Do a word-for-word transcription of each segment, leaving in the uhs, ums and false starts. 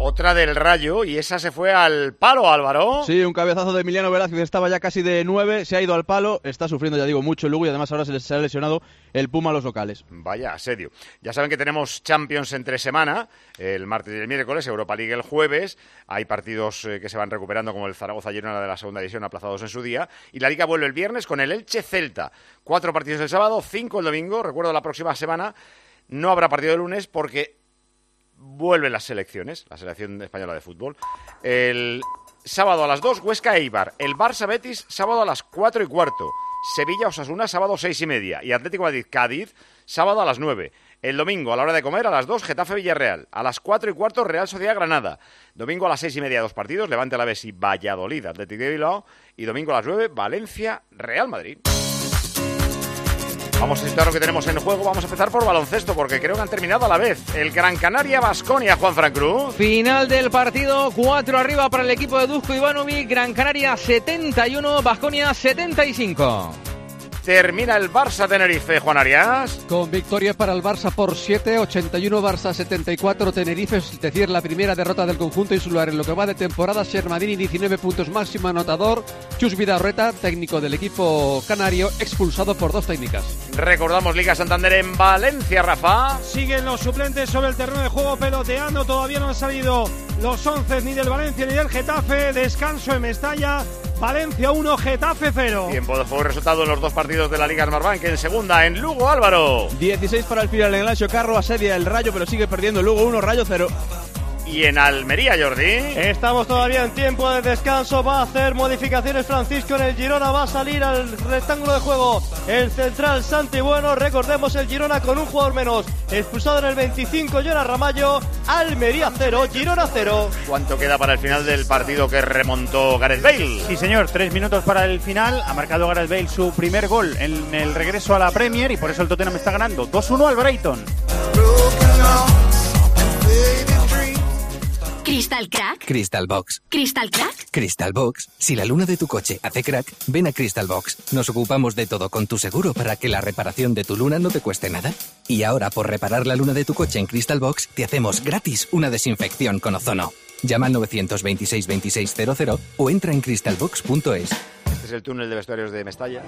Otra del Rayo, y esa se fue al palo, Álvaro. Sí, un cabezazo de Emiliano Velázquez, estaba ya casi de nueve, se ha ido al palo, está sufriendo, ya digo, mucho el Lugo, y además ahora se les ha lesionado el Puma a los locales. Vaya, asedio. Ya saben que tenemos Champions entre semana, el martes y el miércoles, Europa League el jueves, hay partidos eh, que se van recuperando como el Zaragoza-Girona de la segunda división aplazados en su día, y la Liga vuelve el viernes con el Elche-Celta. Cuatro partidos el sábado, cinco el domingo, recuerdo la próxima semana no habrá partido el lunes porque vuelven las selecciones, la selección española de fútbol. El sábado a las dos, Huesca-Eibar. El Barça-Betis, sábado a las cuatro y cuarto. Sevilla-Osasuna, sábado seis y media. Y Atlético Madrid-Cádiz, sábado a las nueve. El domingo, a la hora de comer, a las dos, Getafe-Villarreal. A las cuatro y cuarto, Real Sociedad-Granada. Domingo a las seis y media, dos partidos, Levante-Alavés y Valladolid, Atlético de Bilbao. Y domingo a las nueve, Valencia-Real Madrid. Vamos a citar lo que tenemos en juego. Vamos a empezar por baloncesto, porque creo que han terminado a la vez. El Gran Canaria-Baskonia, Juan Fran Cruz. Final del partido, cuatro arriba para el equipo de Dusko Ivanovic. Gran Canaria setenta y uno, Baskonia setenta y cinco. Termina el Barça-Tenerife, Juan Arias. Con victoria para el Barça por siete, ochenta y uno Barça setenta y cuatro Tenerife, es decir, la primera derrota del conjunto insular en lo que va de temporada. Shermadini, diecinueve puntos, máximo anotador. Chus Vidarreta, técnico del equipo canario, expulsado por dos técnicas. Recordamos Liga Santander en Valencia, Rafa. Siguen los suplentes sobre el terreno de juego peloteando, todavía no han salido los once ni del Valencia ni del Getafe. Descanso en Mestalla. Valencia uno, Getafe cero. Tiempo de juego y resultado en los dos partidos de la Liga Smartbank. En segunda, en Lugo, Álvaro. dieciséis para el final en el Anxo Carro, asedia el Rayo, pero sigue perdiendo Lugo uno, Rayo cero. Y en Almería, Jordi. Estamos todavía en tiempo de descanso. Va a hacer modificaciones Francisco en el Girona. Va a salir al rectángulo de juego el central Santi Bueno. Recordemos el Girona con un jugador menos. Expulsado en el veinticinco, Jonas Ramallo. Almería cero, Girona cero. ¿Cuánto queda para el final del partido que remontó Gareth Bale? Sí, señor. Tres minutos para el final. Ha marcado Gareth Bale su primer gol en el regreso a la Premier y por eso el Tottenham está ganando dos uno al Brighton. ¿Crystal Crack? Crystal Box. ¿Crystal Crack? Crystal Box. Si la luna de tu coche hace crack, ven a Crystal Box. Nos ocupamos de todo con tu seguro para que la reparación de tu luna no te cueste nada. Y ahora, por reparar la luna de tu coche en Crystal Box, te hacemos gratis una desinfección con ozono. Llama al nueve dos seis, veintiséis cero cero o entra en crystal box punto es. Este es el túnel de vestuarios de Mestalla.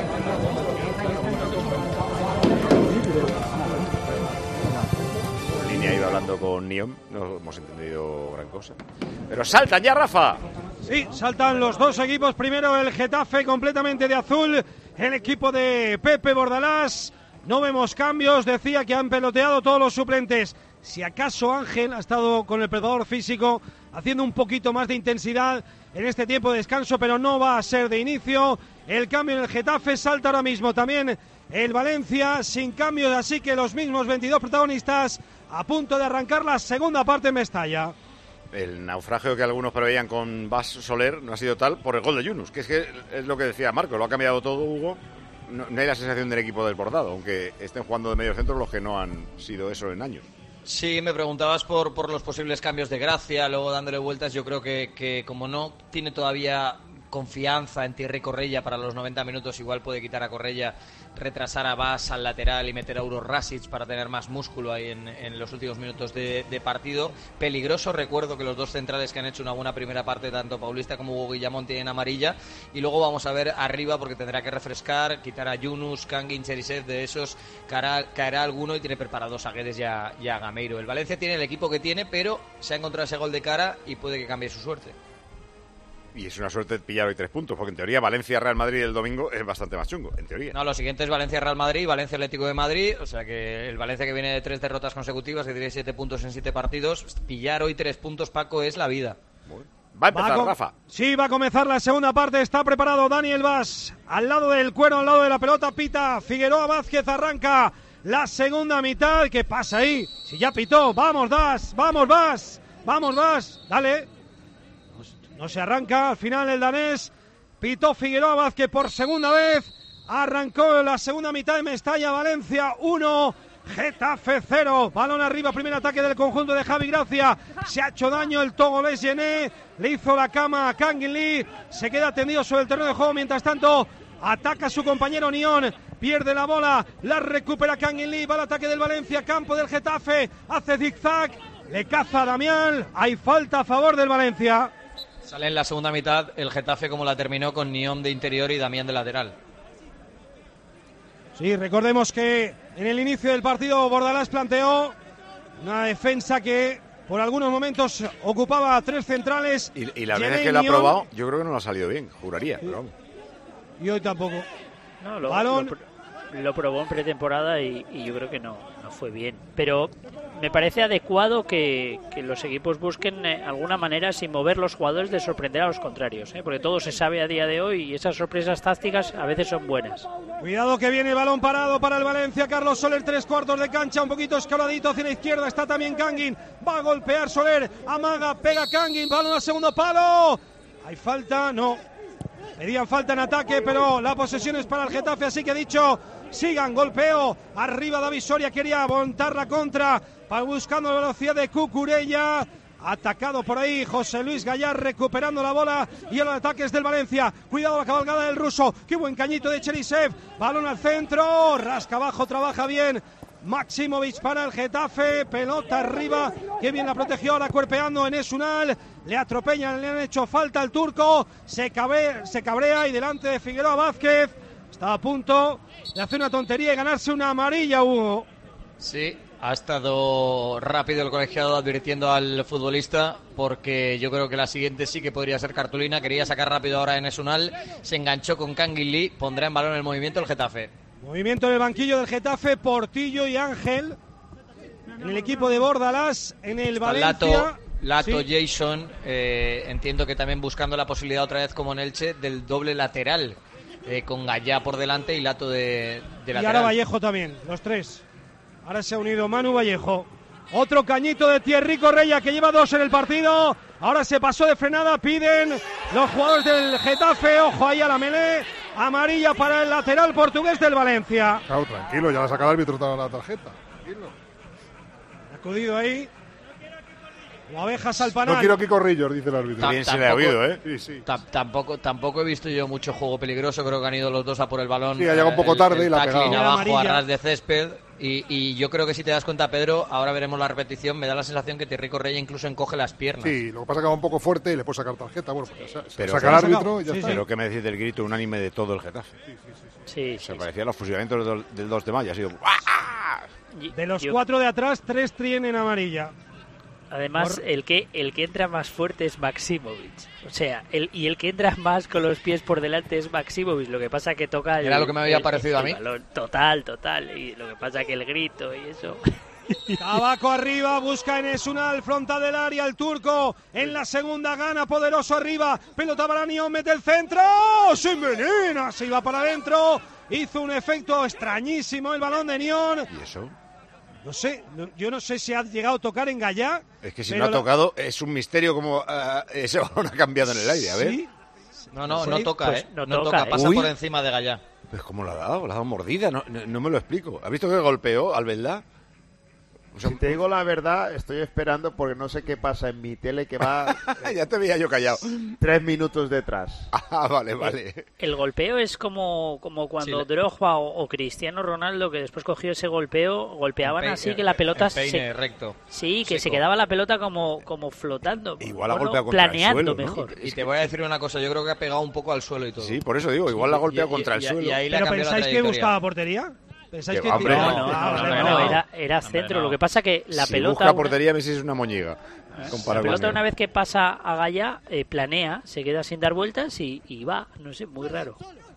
Ha ido hablando con Niom, no hemos entendido gran cosa. Pero saltan ya, Rafa. Sí, saltan los dos equipos. Primero el Getafe completamente de azul, el equipo de Pepe Bordalás. No vemos cambios, decía que han peloteado todos los suplentes. Si acaso Ángel ha estado con el preparador físico haciendo un poquito más de intensidad en este tiempo de descanso, pero no va a ser de inicio. El cambio en el Getafe, salta ahora mismo también el Valencia sin cambios, así que los mismos veintidós protagonistas a punto de arrancar la segunda parte en Mestalla. El naufragio que algunos preveían con Bas Soler no ha sido tal por el gol de Yunus, que es que es lo que decía Marco, lo ha cambiado todo, Hugo. No, no hay la sensación del equipo desbordado, aunque estén jugando de medio centro los que no han sido eso en años. Sí, me preguntabas por, por los posibles cambios de Gracia, luego dándole vueltas. Yo creo que, que como no tiene todavía confianza en Thierry Correia para los noventa minutos, igual puede quitar a Correia, retrasar a Bas al lateral y meter a Uros Rasic para tener más músculo ahí en, en los últimos minutos de, de partido. Peligroso, recuerdo que los dos centrales que han hecho una buena primera parte, tanto Paulista como Hugo Guillamón, tienen amarilla, y luego vamos a ver arriba porque tendrá que refrescar, quitar a Yunus, Kangin, Cherisev, de esos caerá, caerá alguno y tiene preparados a Guedes y a, y a Gameiro. El Valencia tiene el equipo que tiene, pero se ha encontrado ese gol de cara y puede que cambie su suerte. Y es una suerte pillar hoy tres puntos, porque en teoría Valencia-Real Madrid el domingo es bastante más chungo, en teoría. No, lo siguiente es Valencia-Real Madrid, Valencia-Atlético de Madrid, o sea que el Valencia que viene de tres derrotas consecutivas, que tiene siete puntos en siete partidos, pillar hoy tres puntos, Paco, es la vida. Bueno. Va a empezar, va a com- Rafa. Sí, va a comenzar la segunda parte, está preparado Daniel Vaz, al lado del cuero, al lado de la pelota, pita Figueroa Vázquez, arranca la segunda mitad. ¿Qué pasa ahí? Si ya pitó, vamos Vaz, vamos Vaz, vamos Vaz, dale. No se arranca, al final el danés pitó Figueroa Vázquez por segunda vez. Arrancó la segunda mitad de Mestalla, Valencia uno, Getafe cero. Balón arriba, primer ataque del conjunto de Javi Gracia. Se ha hecho daño el togolés Gené, le hizo la cama a Kangin Lee. Se queda tendido sobre el terreno de juego, mientras tanto ataca a su compañero Nión. Pierde la bola, la recupera Kangin Lee. Va al ataque del Valencia, campo del Getafe, hace zigzag. le caza a Damián, hay falta a favor del Valencia. Sale en la segunda mitad el Getafe como la terminó, con Nión de interior y Damián de lateral. Sí, recordemos que en el inicio del partido Bordalás planteó una defensa que por algunos momentos ocupaba tres centrales. Y, y la verdad es que lo ha probado, yo creo que no lo ha salido bien, juraría. Pero vamos. Y hoy tampoco. No, lo, Balón. Lo, lo probó en pretemporada y, y yo creo que no, no fue bien. Pero me parece adecuado que, que los equipos busquen eh, alguna manera, sin mover los jugadores, de sorprender a los contrarios, ¿eh? Porque todo se sabe a día de hoy y esas sorpresas tácticas a veces son buenas. Cuidado que viene el balón parado para el Valencia. Carlos Soler, tres cuartos de cancha, un poquito escaladito hacia la izquierda. Está también Kangin. Va a golpear Soler. Amaga, pega Kangin. Balón al segundo palo. ¿Hay falta? No. Pedían falta en ataque, pero la posesión es para el Getafe. Así que dicho, sigan. Golpeo. Arriba David Soria. Quería montar la contra. Buscando la velocidad de Cucurella. Atacado por ahí José Luis Gallar, recuperando la bola y el ataque es del Valencia. Cuidado la cabalgada del ruso. Qué buen cañito de Cherisev. Balón al centro. Rasca abajo, trabaja bien Maximovic para el Getafe. Pelota arriba. Qué bien la protegió ahora cuerpeando en Esunal. Le atropellan, le han hecho falta al turco. Se, cabe, se cabrea y delante de Figueroa Vázquez. Está a punto de hacer una tontería y ganarse una amarilla, Hugo. Sí. Ha estado rápido el colegiado advirtiendo al futbolista, porque yo creo que la siguiente sí que podría ser cartulina. Quería sacar rápido ahora en Esunal, se enganchó con Kangin Lee, pondrá en balón el movimiento el Getafe. Movimiento en el banquillo del Getafe, Portillo y Ángel en el equipo de Bordalás, en el Está Valencia. Lato, Lato sí. Jason, eh, entiendo que también buscando la posibilidad otra vez como en Elche del doble lateral, eh, con Gallá por delante y Lato de, de y lateral. ahora Vallejo también, los tres. Ahora se ha unido Manu Vallejo. Otro cañito de Thierry Correia, que lleva dos en el partido. Ahora se pasó de frenada. Piden los jugadores del Getafe. Ojo ahí a la melee. Amarilla para el lateral portugués del Valencia. Claro, tranquilo, ya la saca el árbitro la tarjeta. Tranquilo. Acudido ahí. O abejas al panal. No quiero que corrillos, dice el árbitro. Bien se le ha oído, ¿eh? Sí, sí. Tampoco, tampoco he visto yo mucho juego peligroso. Creo que han ido los dos a por el balón. Sí, ha llegado un poco tarde el, el y la ha pegado. abajo a ras de césped. Y, y yo creo que si te das cuenta, Pedro, ahora veremos la repetición, me da la sensación que Thierry Correia incluso encoge las piernas. Sí, lo que pasa es que va un poco fuerte y le puede sacar tarjeta. Bueno, pues ya se pero saca el árbitro y ya sí, está. Sí. Pero ¿qué me decís del grito unánime de todo el Getafe? Sí, sí, sí. Sí, Se sí, parecía a los fusilamientos del, del dos de mayo, ha sido... sí. De los Yo- cuatro de atrás, tres tienen amarilla. Además, Por- el que el que entra más fuerte es Maximovic. O sea, el, y el que entra más con los pies por delante es Maximovic. Lo que pasa que toca el, Era lo que me había el- parecido el a mí. balón. Total, total. Y lo que pasa que el grito y eso... Tabaco arriba, busca en Esunal, frontal del área, el turco en la segunda gana, poderoso arriba, pelota para Nión, mete el centro, se envenena, se iba para adentro, hizo un efecto extrañísimo el balón de Nión. ¿Y eso? No sé, no- yo no sé si ha llegado a tocar en Gallá. Es que si pero no ha la- tocado, es un misterio como uh, ese balón ha cambiado en el aire, a ver. Sí, No, no, Sí, no toca, pues ¿eh? no No, toca, toca, ¿eh? pasa Uy. por encima de Gallá. Pues ¿cómo lo ha dado? ¿Le ha dado mordida? No, no, no me lo explico. ¿Has visto que golpeó al verdad? O sea, Si te digo la verdad, estoy esperando porque no sé qué pasa en mi tele que va ya te veía yo callado. tres minutos detrás. Ah, vale, vale. El golpeo es como, como cuando Sí, le- Drogba o, o Cristiano Ronaldo, que después cogió ese golpeo, golpeaban En pe- así que la pelota en peine se... recto. Sí, que seco. se quedaba la pelota como, como flotando. Igual ha Bueno, golpeado contra el planeando suelo, ¿no? mejor. Y te voy a decir una cosa, yo creo que ha pegado un poco al suelo y todo. Sí, por eso digo, igual la ha golpeado Y- y- contra el y- y suelo. ahí le ha pero cambiado la ¿pensáis que trayectoria. buscaba portería? ¿Pensáis Que que va, hombre, tiraba? no, No, no, Ah, no, vale, no, vale. era, era Hombre, centro. no. Lo que pasa que la si pelota... busca una- portería, Messi es una moñiga. La comparado pelota con una él. vez que pasa a Gallá, eh, planea, se queda sin dar vueltas y, y va, no sé, muy raro.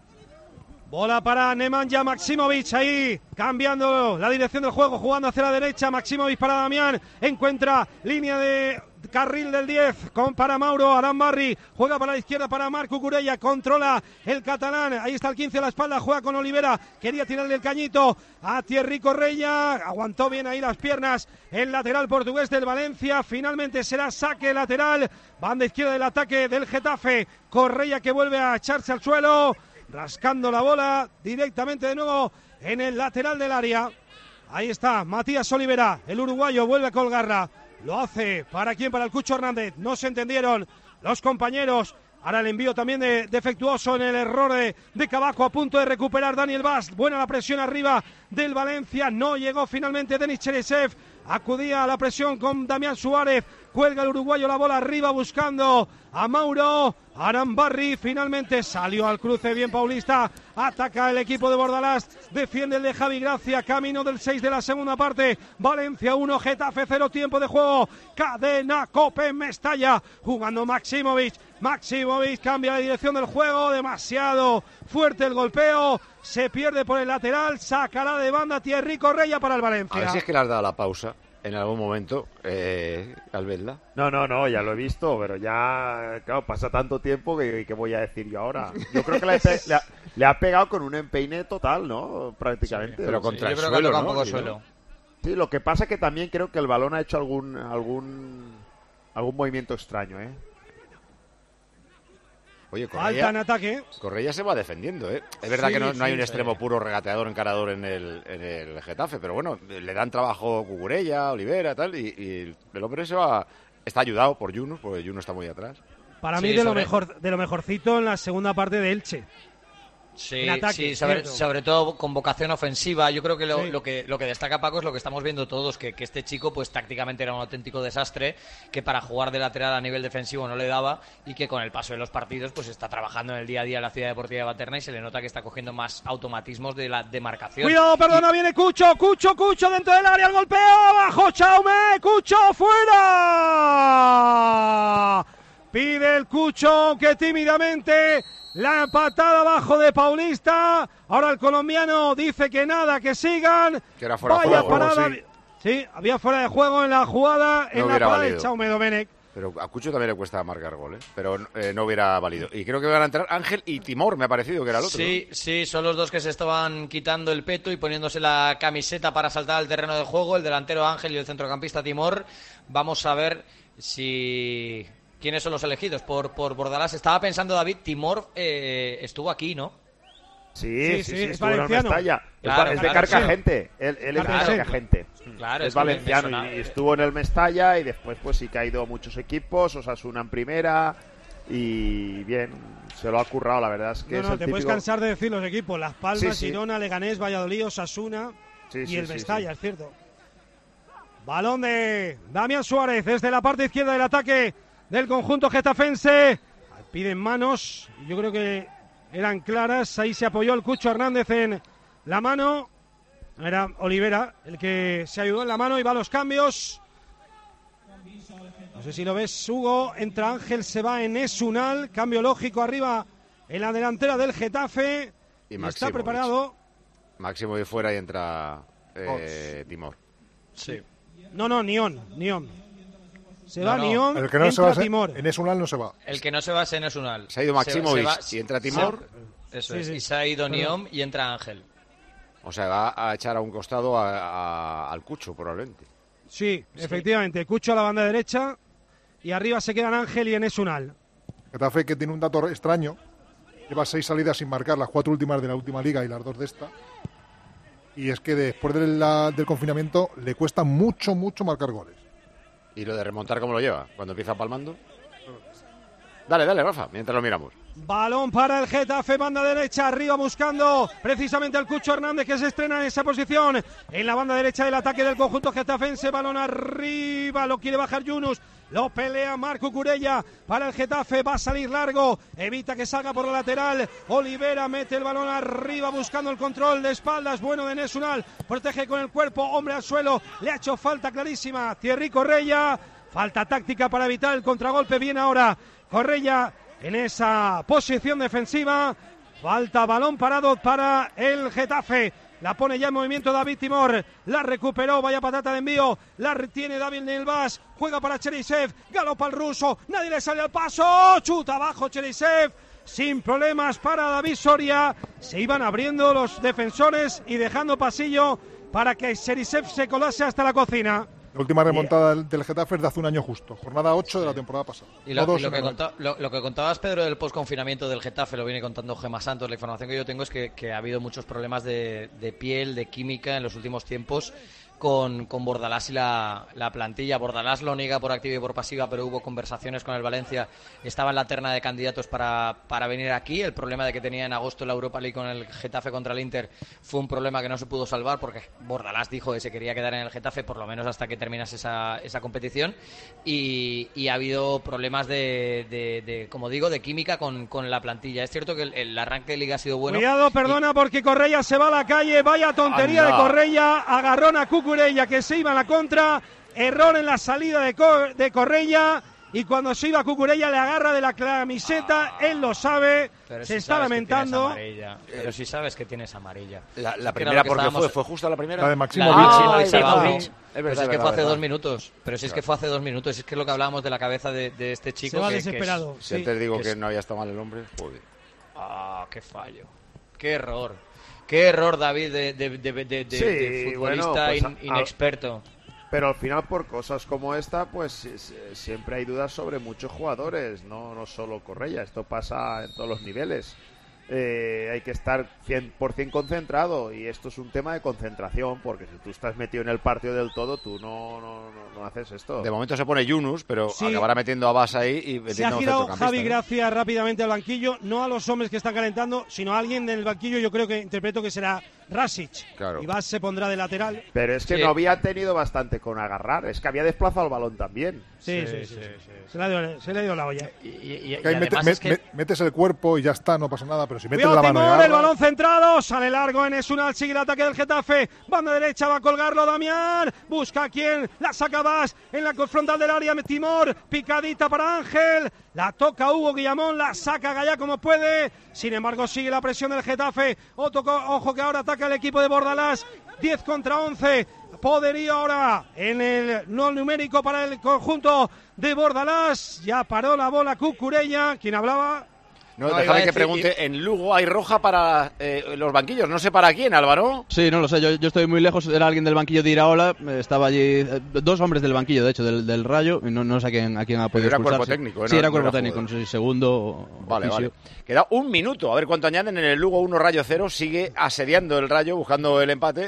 Bola para Nemanja Maximovic ahí, cambiando la dirección del juego, jugando hacia la derecha. Maximovic para Damián, encuentra línea de carril del diez con para Mauro Arambarri, juega para la izquierda para Marco Curella, controla el catalán, ahí está el quince a la espalda, juega con Olivera, quería tirarle el cañito a Thierry Correia, aguantó bien ahí las piernas el lateral portugués del Valencia, finalmente será saque lateral, banda izquierda del ataque del Getafe, Correia que vuelve a echarse al suelo, rascando la bola directamente de nuevo en el lateral del área. Ahí está Matías Olivera, el uruguayo vuelve a colgarla. Lo hace para quién, para el Cucho Hernández. No se entendieron los compañeros Ahora el envío también de, defectuoso en el error de, de Cabaco, a punto de recuperar Daniel Bas. Buena la presión arriba del Valencia. No llegó finalmente Denis Cherisev. Acudía a la presión con Damián Suárez. Cuelga el uruguayo la bola arriba buscando a Mauro Arambarri. Finalmente salió al cruce bien Paulista. Ataca el equipo de Bordalás. Defiende el de Javi Gracia. Camino del seis de la segunda parte. Valencia uno, Getafe cero, tiempo de juego. Cadena Cope en Mestalla. Jugando Maximovic. Maximovic cambia la dirección del juego. Demasiado fuerte el golpeo. Se pierde por el lateral. Sacará de banda Thierry Correia para el Valencia. A ver si es que le has dado la pausa en algún momento, eh, Albelda. No, no, no, ya lo he visto, pero ya, claro, pasa tanto tiempo que, que voy a decir yo ahora. Yo creo que le, le, ha, le ha pegado con un empeine total, ¿no? Prácticamente. Sí, pero contra sí, el yo creo suelo, que toca ¿no? un poco Sí, suelo. ¿no? Sí, lo que pasa es que también creo que el balón ha hecho algún algún algún movimiento extraño, ¿eh? Oye, Falta Correia, en ataque. Correia se va defendiendo, ¿eh? Es verdad Sí, que no, no hay sí, un sí. extremo puro regateador, encarador en el, en el Getafe, pero bueno, le dan trabajo Cucurella, Olivera, tal, y, y el hombre se va... Está ayudado por Yunus, porque Yunus está muy atrás. Para Sí, mí de lo sobre- mejor, de lo mejorcito en la segunda parte de Elche. Sí, en ataque, sí, sobre, cierto. sobre todo con vocación ofensiva. Yo creo que lo, Sí. lo que lo que destaca Paco es lo que estamos viendo todos, que, que este chico pues tácticamente era un auténtico desastre, que para jugar de lateral a nivel defensivo no le daba y que con el paso de los partidos pues está trabajando en el día a día en la Ciudad Deportiva de Paterna y se le nota que está cogiendo más automatismos de la demarcación. Cuidado, perdona, viene Cucho, Cucho, Cucho dentro del área, el golpeo, abajo, Chaume, Cucho, fuera. Pide el Cucho, que tímidamente la patada abajo de Paulista. Ahora el colombiano dice que nada, que sigan. Que era fuera de Vaya juego, parada. sí. Sí, había fuera de juego en la jugada, en No la hubiera parada de valido. Chaume Domenech. Pero a Cucho también le cuesta marcar goles, pero eh, no hubiera valido. Y creo que van a entrar Ángel y Timor, me ha parecido que era el otro. Sí, sí, son los dos que se estaban quitando el peto y poniéndose la camiseta para saltar al terreno de juego, el delantero Ángel y el centrocampista Timor. Vamos a ver si... ¿Quiénes son los elegidos por, por Bordalás? Estaba pensando, David, Timor eh, estuvo aquí, ¿no? Sí, sí, Sí, sí, sí, es estuvo en el valenciano. Mestalla. Claro, es de claro, Carcagente. Él, él es de Claro. Carcagente. Claro, es es que me- me valenciano sonaba. y, y estuvo en el Mestalla y después pues sí que ha ido a muchos equipos, Osasuna en primera y bien, se lo ha currado, la verdad es que No, es no, el te puedes típico- cansar de decir los equipos. Las Palmas, Sí, sí. Girona, Leganés, Valladolid, Osasuna Sí, y sí, el sí, Mestalla, sí. es cierto. Balón de Damián Suárez desde la parte izquierda del ataque del conjunto getafense. Piden manos, yo creo que eran claras. Ahí se apoyó el Cucho Hernández en la mano. Era Olivera el que se ayudó en la mano y va a los cambios. No sé si lo ves, Hugo. Entra Ángel, se va en Esunal. Cambio lógico arriba en la delantera del Getafe. Y Y está Maximovic. preparado. Máximo de fuera y entra eh, Timor. Sí. No, no, Nión, Nión. Se No, va no. Nión, El que no se entra va a ser- Timor. en Esunal no se va. El que no se va es Enesunal. Se ha ido Maximovic y entra Timor. Eso Sí, es. sí. Y se ha ido Perdón. Niom y entra Ángel. O sea, va a echar a un costado a- a- al Cucho, probablemente. Sí, efectivamente. Cucho a la banda derecha y arriba se quedan Ángel y Enesunal. Getafe, que tiene un dato extraño, lleva seis salidas sin marcar, las cuatro últimas de la última liga y las dos de esta. Y es que después de la- del confinamiento le cuesta mucho, mucho marcar goles. ¿Y lo de remontar cómo lo lleva? Cuando empieza palmando. Dale, dale, Rafa, mientras lo miramos. Balón para el Getafe, banda derecha, arriba buscando precisamente al Cucho Hernández, que se estrena en esa posición en la banda derecha del ataque del conjunto getafense. Balón arriba, lo quiere bajar Yunus, lo pelea Marco Curella para el Getafe, va a salir largo, evita que salga por la lateral. Olivera mete el balón arriba buscando el control de espaldas, bueno de Nesunal, protege con el cuerpo, hombre al suelo, le ha hecho falta clarísima Thierry Correia. Falta táctica para evitar el contragolpe. Viene ahora Correia en esa posición defensiva. Falta balón parado para el Getafe. La pone ya en movimiento David Timor. La recuperó. Vaya patata de envío. La retiene David Nelvas. Juega para Cherisev. Galopa el ruso. Nadie le sale al paso. Chuta abajo Cherisev. Sin problemas para David Soria. Se iban abriendo los defensores y dejando pasillo para que Cherisev se colase hasta la cocina. La última remontada del, del Getafe es de hace un año justo, jornada ocho de la temporada pasada. Y lo, Todos y lo en que el- conta- lo- lo que contabas, Pedro, del posconfinamiento del Getafe, lo viene contando Gemma Santos. La información que yo tengo es que, que ha habido muchos problemas de, de piel, de química en los últimos tiempos con, con Bordalás y la, la plantilla. Bordalás lo niega por activa y por pasiva, pero hubo conversaciones con el Valencia, estaba en la terna de candidatos para, para venir aquí. El problema de que tenía en agosto en la Europa League con el Getafe contra el Inter fue un problema que no se pudo salvar, porque Bordalás dijo que se quería quedar en el Getafe por lo menos hasta que terminase esa, esa competición, y, y ha habido problemas de, de, de, como digo, de química con, con la plantilla. Es cierto que el, el arranque de liga ha sido bueno. Cuidado, perdona, y... porque Correia se va a la calle, vaya tontería Anda. de Correia, agarrón a Cucurella que se iba a la contra, error en la salida de, Co- de Correia, y cuando se iba a Cucurella le agarra de la camiseta, ah, él lo sabe, se si está lamentando. Pero si sabes que tienes amarilla. La, la primera, porque estábamos... fue, fue justo la primera. La de Maximo ah, Vich. Sí, ah, es, pues es que fue hace dos minutos. Pero si es que fue hace dos minutos, es que es lo que hablábamos de la cabeza de, de este chico. Se va que, desesperado. Que es, si sí. antes digo que, que es... no había estado mal el hombre, joder. Ah, qué fallo. Qué error. Qué error, David, de, de, de, de, de, sí, de futbolista bueno, pues, in, inexperto. Pero al final, por cosas como esta, pues siempre hay dudas sobre muchos jugadores, no, no solo Correia. Esto pasa en todos los niveles. Eh, hay que estar cien por ciento concentrado, y esto es un tema de concentración, porque si tú estás metido en el partido del todo, tú no, no, no, no haces esto. De momento se pone Yunus, pero sí. acabará metiendo a Bas ahí y metiendo se ha girado Javi ¿eh? Gracia rápidamente al banquillo, no a los hombres que están calentando, sino a alguien en el banquillo. Yo creo que interpreto que será Rasic, claro. y Bas se pondrá de lateral. Pero es que sí. no había tenido bastante con agarrar, es que había desplazado el balón también. Sí, sí, sí, sí, sí, sí. Se, le ha ido, se le ha ido la olla. Y, y, y, y mete, es que... metes el cuerpo y ya está, no pasa nada, pero si metes Cuidado, la mano Timor, y el balón centrado, sale largo en Esunal, sigue el ataque del Getafe, banda derecha, va a colgarlo Damián, busca a quien, la saca Bas en la frontal del área, Timor, picadita para Ángel, la toca Hugo Guillamón, la saca Gallá como puede, sin embargo sigue la presión del Getafe. Oto, ojo que ahora ataca el equipo de Bordalás, diez contra once, poderío ahora en el no numérico para el conjunto de Bordalás, ya paró la bola Cucurella, ¿quién hablaba? No, no déjame que decir, pregunte, y... en Lugo hay roja para eh, los banquillos, no sé para quién, Álvaro. Sí, no lo sé, yo, yo estoy muy lejos, era alguien del banquillo de Iraola, estaba allí, eh, dos hombres del banquillo, de hecho, del, del Rayo, y no, no sé a quién, a quién ha podido era expulsarse. Cuerpo técnico, ¿eh? Sí, no, era cuerpo no era técnico, no sé si segundo Vale, oficio. vale. Queda un minuto, a ver cuánto añaden en el Lugo. Uno Rayo cero, sigue asediando el Rayo, buscando el empate.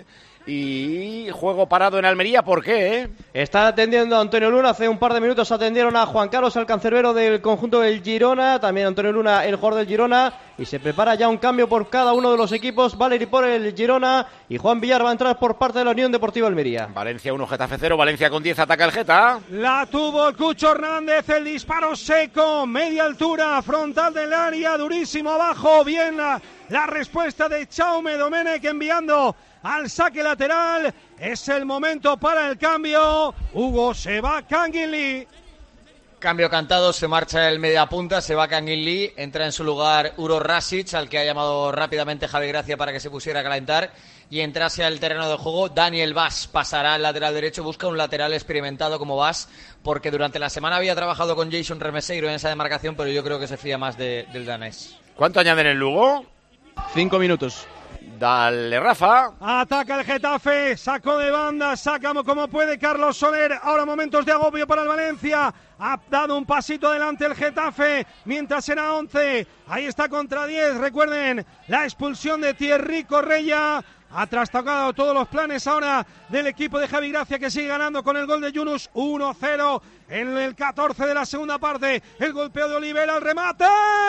Y juego parado en Almería, ¿por qué? Eh? Está atendiendo a Antonio Luna, hace un par de minutos atendieron a Juan Carlos, el cancerbero del conjunto del Girona, también Antonio Luna, el jugador del Girona, y se prepara ya un cambio por cada uno de los equipos. Valeri por el Girona y Juan Villar va a entrar por parte de la Unión Deportiva Almería. Valencia uno, Getafe cero, Valencia con diez, ataca el Geta. La tuvo el Cucho Hernández, el disparo seco, media altura, frontal del área, durísimo abajo, bien la, la respuesta de Jaume Domenech enviando al saque lateral. Es el momento para el cambio. Hugo se va, Kangin Lee. Cambio cantado, se marcha el mediapunta, se va Kangin Lee, entra en su lugar Uro Rasic, al que ha llamado rápidamente Javi Gracia para que se pusiera a calentar y entrase al terreno de juego. Daniel Bas pasará al lateral derecho, busca un lateral experimentado como Bas, porque durante la semana había trabajado con Jason Remeseiro en esa demarcación, pero yo creo que se fía más de, del danés. ¿Cuánto añaden en Lugo? Cinco minutos. Dale, Rafa. Ataca el Getafe, sacó de banda, sacamos como puede Carlos Soler. Ahora momentos de agobio para el Valencia. Ha dado un pasito adelante el Getafe, mientras era once. Ahí está contra diez. Recuerden la expulsión de Thierry Correia. Ha trastocado todos los planes ahora del equipo de Javi Gracia, que sigue ganando con el gol de Yunus. uno cero en el catorce de la segunda parte. El golpeo de Olivera, el remate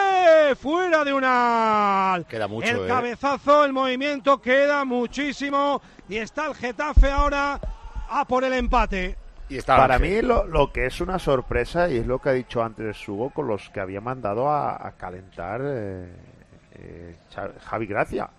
fuera de una. Queda mucho, el eh. cabezazo, el movimiento, queda muchísimo. Y está el Getafe ahora a por el empate. Y está Para Ángel. mí lo, lo que es una sorpresa, y es lo que ha dicho antes Hugo, con los que había mandado a, a calentar eh, eh, Javi Gracia.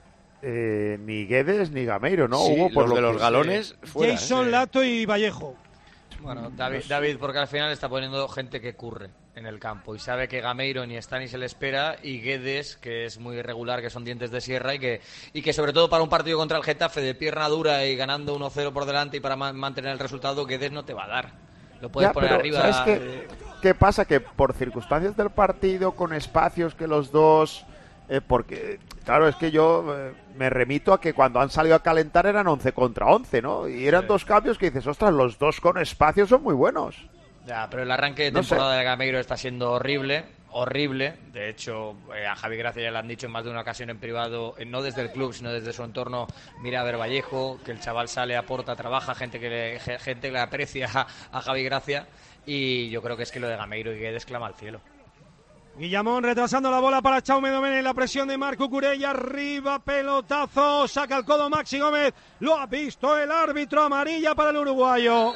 Eh, ni Guedes ni Gameiro, ¿no? Sí, Hugo, por los lo de los que galones fuera, Jason, eh. Lato y Vallejo. Bueno, David, David, porque al final está poniendo gente que curre en el campo y sabe que Gameiro ni está ni se le espera, y Guedes, que es muy irregular, que son dientes de sierra, y que y que sobre todo para un partido contra el Getafe de pierna dura y ganando uno cero por delante y para ma- mantener el resultado, Guedes no te va a dar. Lo puedes Ya, poner pero, arriba. ¿sabes qué, qué pasa? Que por circunstancias del partido, con espacios que los dos... Eh, porque, claro, es que yo eh, me remito a que cuando han salido a calentar eran once contra once, ¿no? Y eran sí. dos cambios que dices, ostras, los dos con espacio son muy buenos. Ya, pero el arranque de No temporada sé. de Gameiro está siendo horrible, horrible. De hecho, eh, a Javi Gracia ya le han dicho en más de una ocasión en privado, eh, no desde el club, sino desde su entorno, mira a ver Vallejo, que el chaval sale, aporta, trabaja, gente que le, ge- gente que le aprecia a, a Javi Gracia, y yo creo que es que lo de Gameiro y Guedes clama al cielo. Guillamón retrasando la bola para Chaume Domene, la presión de Marco Curella, arriba, pelotazo, saca el codo Maxi Gómez, lo ha visto el árbitro, amarilla para el uruguayo.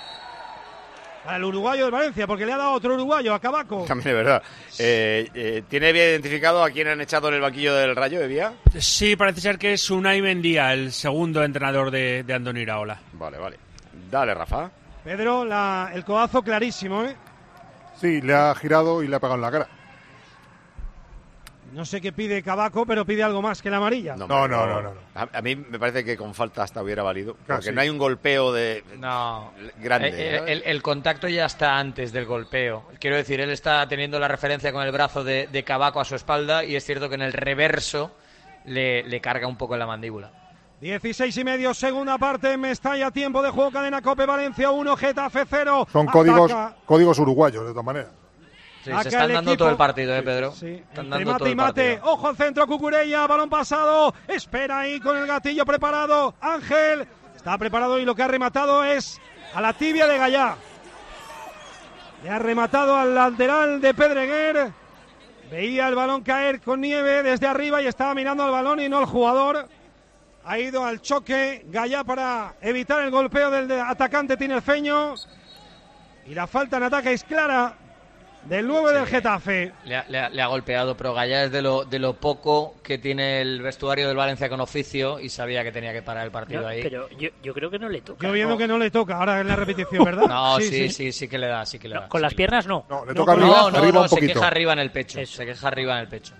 Para el uruguayo del Valencia, porque le ha dado otro uruguayo a Cabaco. También es verdad. Eh, eh, ¿Tiene bien identificado a quién han echado en el banquillo del Rayo de Vía? Sí, parece ser que es Unai Mendía, el segundo entrenador de, de Andoni Iraola. Vale, vale. Dale, Rafa. Pedro, la, el codazo clarísimo, ¿eh? Sí, le ha girado y le ha pegado en la cara. No sé qué pide Cabaco, pero pide algo más que la amarilla. No, no, no, no, no. A, a mí me parece que con falta hasta hubiera valido. Claro, Porque sí. no hay un golpeo de No, grande. Eh, eh, ¿sabes? el, el contacto ya está antes del golpeo. Quiero decir, él está teniendo la referencia con el brazo de, de Cabaco a su espalda y es cierto que en el reverso le, le carga un poco en la mandíbula. dieciséis y medio, segunda parte, Mestalla, tiempo de juego, cadena Cope, Valencia uno, Getafe cero. Son Ataca. códigos, códigos uruguayos, de todas maneras. Sí, Saca se están el dando equipo. todo el partido, ¿eh, Pedro? Sí, Están entre dando mate todo y el mate. partido. Ojo al centro, Cucurella, balón pasado. Espera ahí con el gatillo preparado. Ángel está preparado y lo que ha rematado es a la tibia de Gallá. Le ha rematado al lateral de Pedreguer. Veía el balón caer con nieve desde arriba y estaba mirando al balón y no al jugador. Ha ido al choque Gallá para evitar el golpeo del atacante tinerfeño. Y la falta en ataque es clara del nueve del Getafe. Le ha, le ha- le ha golpeado, pero Gallá es de lo, de lo poco que tiene el vestuario del Valencia con oficio y sabía que tenía que parar el partido No, ahí. pero yo, yo creo que no le toca. Yo viendo No. que no le toca ahora en la repetición, ¿verdad? No, sí, sí, sí, que le da, sí que le da. Con las piernas no. No, le No, toca no, arriba, No, no, arriba no, un se poquito. queja arriba en el pecho. Se queja arriba en el pecho.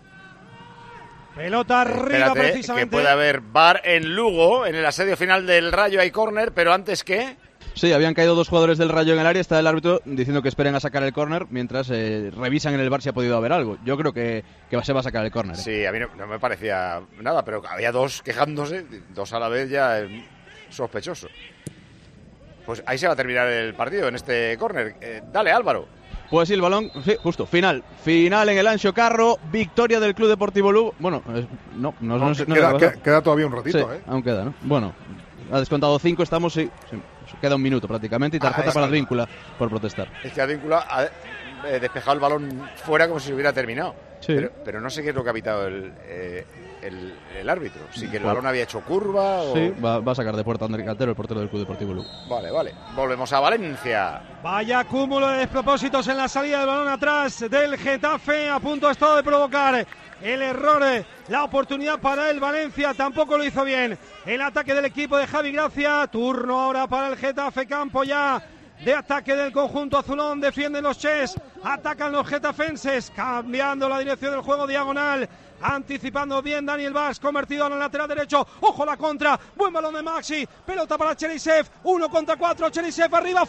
Pelota arriba Espérate, que precisamente. puede haber V A R en Lugo, en el asedio final del Rayo hay córner, pero antes ¿qué? Sí, habían caído dos jugadores del Rayo en el área, está el árbitro diciendo que esperen a sacar el córner mientras eh, revisan en el V A R si ha podido haber algo. Yo creo que, que se va a sacar el córner. ¿eh? Sí, a mí no, no me parecía nada, pero había dos quejándose, dos a la vez ya eh, sospechoso. Pues ahí se va a terminar el partido en este córner. Eh, dale, Álvaro. Pues sí, el balón, sí, justo, final. Final en el Anxo Carro, victoria del Club Deportivo Lugo. Bueno, eh, no, no, no, No, sé- que- no sé queda, qué que- pasa. queda todavía un ratito, Sí, ¿eh? aún queda, ¿no? Bueno, ha descontado cinco, estamos, sí, sí, queda un minuto prácticamente y tarjeta Ah, para eso. Advíncula por protestar. Es que Advíncula ha eh, despejado el balón fuera como si se hubiera terminado. Sí. Pero, pero no sé qué es lo que ha pitado el, eh, el, el árbitro. Si que el Pues- balón había hecho curva o... Sí, va, va a sacar de puerta a André Cantero, el portero del Club Deportivo Lugo. Vale, vale. Volvemos a Valencia. Vaya cúmulo de despropósitos en la salida del balón atrás del Getafe. A punto ha estado de provocar el error, la oportunidad para el Valencia. Tampoco lo hizo bien el ataque del equipo de Javi Gracia. Turno ahora para el Getafe. Campo ya de ataque del conjunto azulón. Defienden los Ches. Atacan los getafenses. Cambiando la dirección del juego diagonal. Anticipando bien Daniel Vaz, convertido en el lateral derecho. Ojo la contra. Buen balón de Maxi. Pelota para Cherisev. Uno contra cuatro. Cherisev arriba.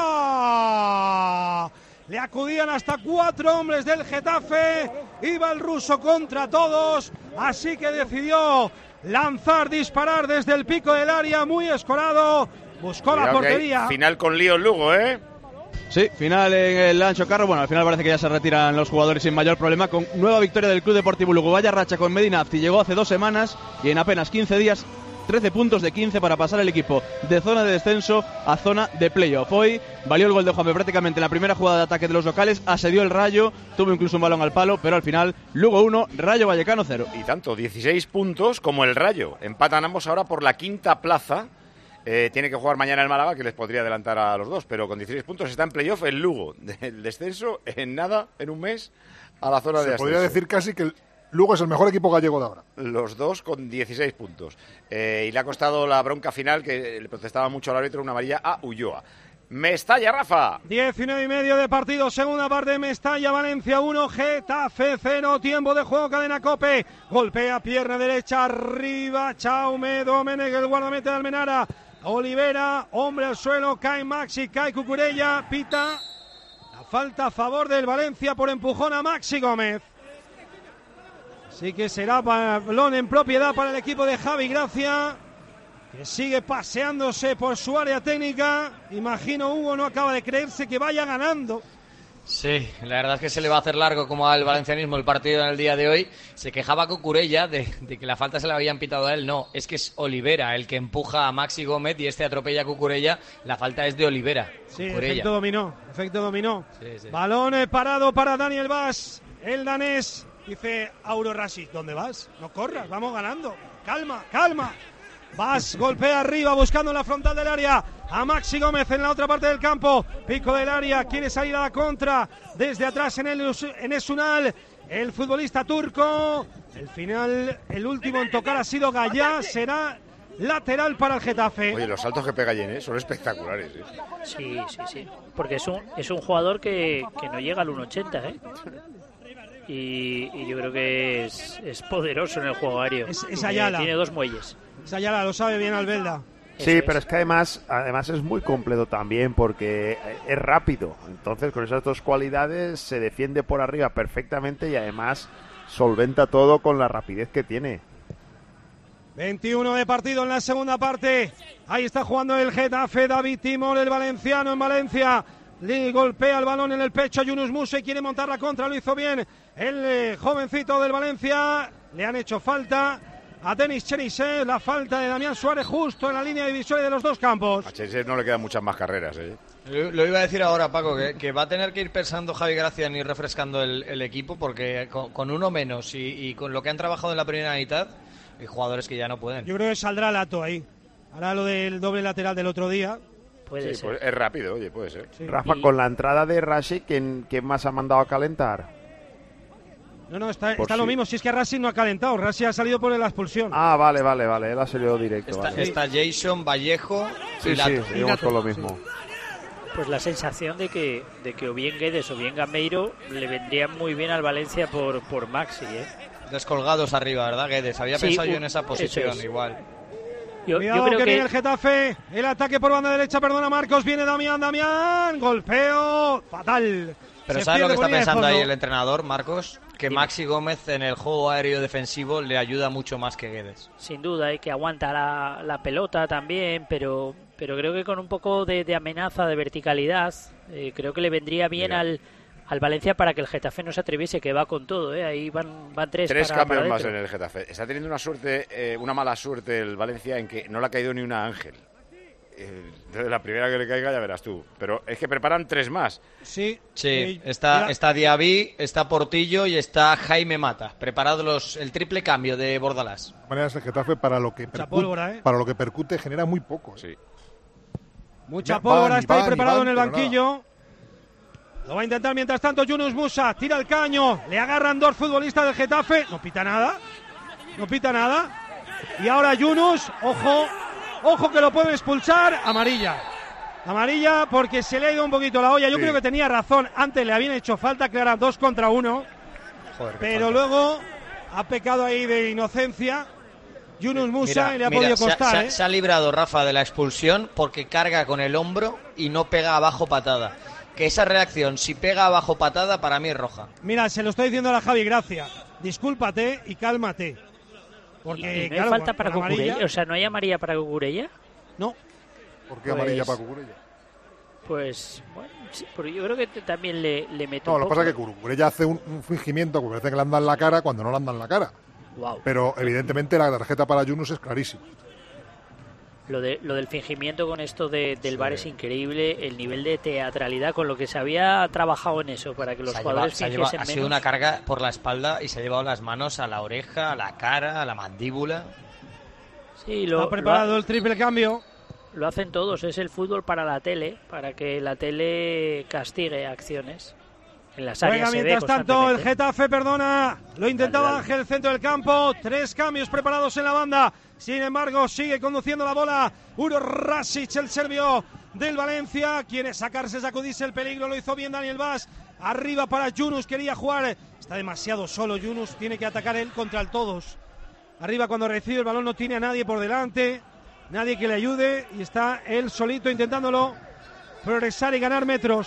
¡Fuera! Le acudían hasta cuatro hombres del Getafe. Iba el ruso contra todos. Así que decidió lanzar, disparar desde el pico del área. Muy escorado. Buscó la Cuidado que hay portería. Final con lío en Lugo, ¿eh? Sí, final en el Anxo Carro. Bueno, al final parece que ya se retiran los jugadores sin mayor problema. Con nueva victoria del Club Deportivo Lugo. Vaya racha con Medina Azti. Llegó hace dos semanas y en apenas quince días, trece puntos de quince para pasar el equipo de zona de descenso a zona de playoff. Hoy valió el gol de Juanpe prácticamente en la primera jugada de ataque de los locales. Asedió el Rayo, tuvo incluso un balón al palo, pero al final Lugo uno, Rayo Vallecano cero. Y tanto, dieciséis puntos como el Rayo. Empatan ambos ahora por la quinta plaza. Eh, tiene que jugar mañana el Málaga, que les podría adelantar a los dos, pero con dieciséis puntos está en playoff el Lugo. Del descenso en nada, en un mes, a la zona de Se ascenso. podría decir casi que el Lugo es el mejor equipo gallego de ahora. Los dos con dieciséis puntos. Eh, y le ha costado la bronca final, que le protestaba mucho al árbitro, una amarilla a Ulloa. Mestalla, Rafa. diecinueve y medio de partido, segunda parte, Mestalla, Valencia uno, Getafe cero, tiempo de juego, cadena Cope, golpea pierna derecha, arriba, Chaume Domenech, el guardameta de Almenara, Olivera, hombre al suelo, cae Maxi, cae Cucurella, pita la falta a favor del Valencia por empujón a Maxi Gómez. Así que será balón en propiedad para el equipo de Javi Gracia. que sigue paseándose por su área técnica. Imagino Hugo no acaba de creerse que vaya ganando. Sí, la verdad es que se le va a hacer largo como al valencianismo el partido en el día de hoy. Se quejaba Cucurella de, de que la falta se la habían pitado a él. No, es que es Olivera el que empuja a Maxi Gómez y este atropella a Cucurella. La falta es de Olivera. Sí, Cucurella. efecto dominó, efecto dominó. Sí, sí. Balón parado para Daniel Vaz, el danés. Dice Auro Rasic, ¿dónde vas? No corras, vamos ganando. Calma, calma. Vaz golpea arriba buscando la frontal del área a Maxi Gómez en la otra parte del campo. Pico del área, quiere salir a la contra desde atrás en el en Esunal, el futbolista turco. El final, el último en tocar ha sido Gallá, será lateral para el Getafe. Oye, los saltos que pega Yené son espectaculares, ¿eh? Sí, sí, sí. Porque es un, es un jugador que, que no llega al uno ochenta, ¿eh? Y, y yo creo que es, es poderoso en el juego aéreo. Es, es Ayala. Tiene dos muelles. Es Ayala, lo sabe bien Albelda. Sí, pero es que además, además es muy completo también porque es rápido. Entonces, con esas dos cualidades se defiende por arriba perfectamente y además solventa todo con la rapidez que tiene. veintiuno de partido en la segunda parte. Ahí está jugando el Getafe. David Timor, el valenciano en Valencia. Le golpea el balón en el pecho a Yunus Musa y quiere montar la contra. Lo hizo bien el eh, jovencito del Valencia. Le han hecho falta a Denis Cherisev. La falta de Damián Suárez justo en la línea divisoria de los dos campos. A Cherisev no le quedan muchas más carreras, ¿eh? Lo, lo iba a decir ahora, Paco, que, que va a tener que ir pensando Javi Gracia en ir refrescando el, el equipo, porque con, con uno menos y, y con lo que han trabajado en la primera mitad, hay jugadores que ya no pueden. Yo creo que saldrá Lato ahí. Hará lo del doble lateral del otro día. Puede sí, ser. Pues es rápido, oye, puede ser. Sí. Rafa, Y- con la entrada de Rashi, ¿quién, quién más ha mandado a calentar? No, no, está, Por está lo si- mismo. Si es que Racing no ha calentado. Racing ha salido por la expulsión. Ah, vale, vale, vale, él ha salido directo. Está, Vale. está Jason, Vallejo Sí, y sí, Lato. seguimos Lato, con lo sí. mismo. Pues la sensación de que, de que o bien Guedes o bien Gameiro le vendrían muy bien al Valencia por, por Maxi, ¿eh? Descolgados arriba, ¿verdad, Guedes? Había Sí, pensado yo u- en esa eso posición es. igual. Yo, Cuidado yo creo que, que viene el Getafe. El ataque por banda derecha, perdona Marcos. Viene Damián, Damián. Golpeo. Fatal. Pero Se ¿sabes lo pierde que está por línea de pensando ahí fondo. el entrenador, Marcos? Que Dime. Maxi Gómez en el juego aéreo defensivo le ayuda mucho más que Guedes. sin duda, ¿eh? Que aguanta la, la pelota también, pero, pero creo que con un poco de, de amenaza, de verticalidad, eh, creo que le vendría bien Mira. al, al Valencia para que el Getafe no se atreviese, que va con todo, ¿eh? Ahí van, van tres, Tres para, cambios para más dentro. en el Getafe. Está teniendo una suerte, eh, una mala suerte el Valencia en que no le ha caído ni una Ángel. Eh, desde la primera que le caiga ya verás tú. Pero es que preparan tres más. Sí. Sí, Eh, está, mira, está Diaby, está Portillo y está Jaime Mata. Preparados los, el triple cambio de Bordalás. De todas maneras, el Getafe para lo que Mucha percute, pólvora, ¿eh? para lo que percute genera muy poco. ¿eh? Sí. Mucha Van, pólvora, está ahí van, preparado van, en el pero banquillo. Lo va a intentar mientras tanto Yunus Musa. Tira el caño. Le agarran dos futbolistas del Getafe. No pita nada. No pita nada. Y ahora Yunus. Ojo. Ojo que lo pueden expulsar. Amarilla. Amarilla porque se le ha ido un poquito la olla. Yo Sí. creo que tenía razón. Antes le habían hecho falta clara dos contra uno. Joder, qué Pero falta. luego ha pecado ahí de inocencia. Yunus Musa Mira, y le ha mira, podido se ha- costar. se, ha- ¿eh? se ha librado Rafa de la expulsión porque carga con el hombro y no pega abajo patada. Que esa reacción, si pega abajo patada, para mí es roja. Mira, se lo estoy diciendo a la Javi Gracia. Discúlpate y cálmate. Porque, ¿Y no hay claro, falta con- para con amarilla- Cucurella? O sea, ¿no hay amarilla para Cucurella? No. ¿Por qué Pues- amarilla para Cucurella? Pues, bueno, sí, porque yo creo que t- también le, le meto No, un lo que pasa es poco. que Cucurella hace un, un fingimiento que parece que le andan la cara cuando no le andan la cara. Guau. Pero evidentemente la tarjeta para Yunus es clarísima. Lo, de, lo del fingimiento con esto de, del V A R es increíble, el nivel de teatralidad con lo que se había trabajado en eso para que los Se ha, jugadores llevado- se ha llevado- fingiesen ha sido menos. una carga por la espalda y se ha llevado las manos a la oreja, a la cara, a la mandíbula. Sí, lo, Ha preparado lo ha- el triple cambio. lo hacen todos, es el fútbol para la tele, para que la tele castigue acciones. En las Juega áreas se ve mientras tanto el constantemente. Getafe, perdona. Lo intentaba Dale, dale. Ángel, centro del campo. Tres cambios preparados en la banda. Sin embargo, sigue conduciendo la bola Uro Rasic, el serbio del Valencia. Quiere sacarse, sacudirse el peligro. Lo hizo bien Daniel Vaz. Arriba para Yunus, quería jugar. Está demasiado solo Yunus. Tiene que atacar él contra el todos. Arriba cuando recibe el balón no tiene a nadie por delante. Nadie que le ayude. Y está él solito intentándolo progresar y ganar metros.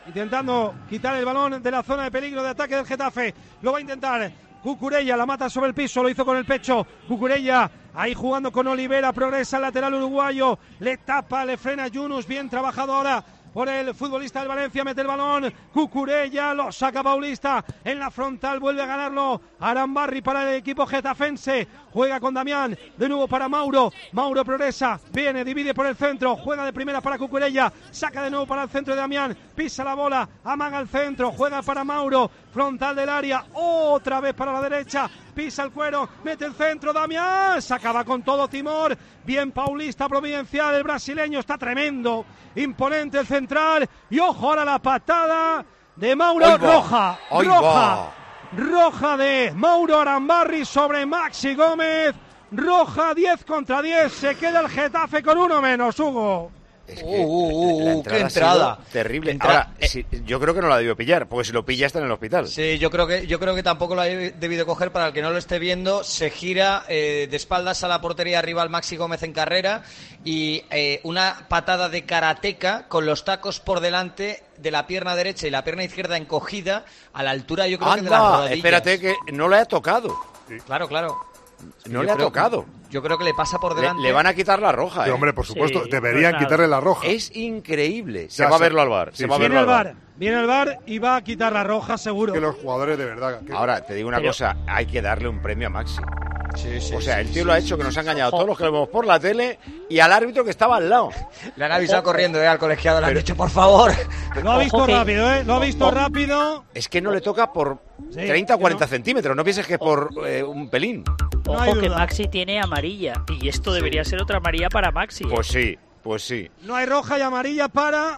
intentando quitar el balón de la zona de peligro de ataque del Getafe. Lo va a intentar Cucurella, la mata sobre el piso, lo hizo con el pecho. Cucurella ahí jugando con Olivera, progresa el lateral uruguayo, le tapa, le frena Yunus, bien trabajado ahora por el futbolista del Valencia, mete el balón, Cucurella, lo saca Paulista en la frontal, vuelve a ganarlo Arambarri para el equipo getafense, juega con Damián, de nuevo para Mauro, Mauro progresa, viene, divide por el centro, juega de primera para Cucurella, saca de nuevo para el centro de Damián, pisa la bola, amaga el centro, juega para Mauro, frontal del área, otra vez para la derecha, pisa el cuero, mete el centro, Damián, se acaba con todo Timor, bien Paulista providencial, el brasileño está tremendo, imponente el central, y ojo ahora la patada de Mauro, roja, roja, roja de Mauro Arambarri sobre Maxi Gómez, roja, diez contra diez, se queda el Getafe con uno menos, Hugo. Es que Uh, uh, uh, la entrada qué ha entrada. sido terrible. Entra- Ahora, sí, yo creo que no la debió pillar, porque si lo pilla está en el hospital. Sí, yo creo que yo creo que tampoco lo ha debido coger. Para el que no lo esté viendo, se gira eh, de espaldas a la portería rival Maxi Gómez en carrera y eh, una patada de karateca con los tacos por delante de la pierna derecha y la pierna izquierda encogida a la altura, yo creo que de las Anda, rodillas. espérate que no le ha tocado. Claro, claro. No Yo le ha creo- tocado. Yo creo que le pasa por Le, delante. le van a quitar la roja. Sí, ¿eh? hombre, por supuesto, Sí, deberían pues nada. quitarle la roja. Es increíble. Se Ya va a sé. verlo al bar. Sí, se va a sí. verlo Viene el al VAR, viene el VAR y va a quitar la roja seguro. Que los jugadores de verdad. que- Ahora, te digo una Pero- cosa, hay que darle un premio a Maxi. Sí, sí, O sea, sí, el sí, tío sí, lo ha sí, hecho que sí. nos ha engañado a todos los que lo vemos por la tele y al árbitro que estaba al lado. Le han avisado corriendo, eh, al colegiado, le han dicho, por favor. Lo ha visto Ojo que- rápido, ¿eh? Lo ha visto rápido. Es que no le toca por Sí, treinta o que cuarenta no. centímetros. No pienses que es por eh, un pelín. No hay Ojo que duda. Maxi tiene amarilla y esto debería ser otra amarilla para Maxi. ¿eh? Pues sí, pues sí. No hay roja y amarilla para...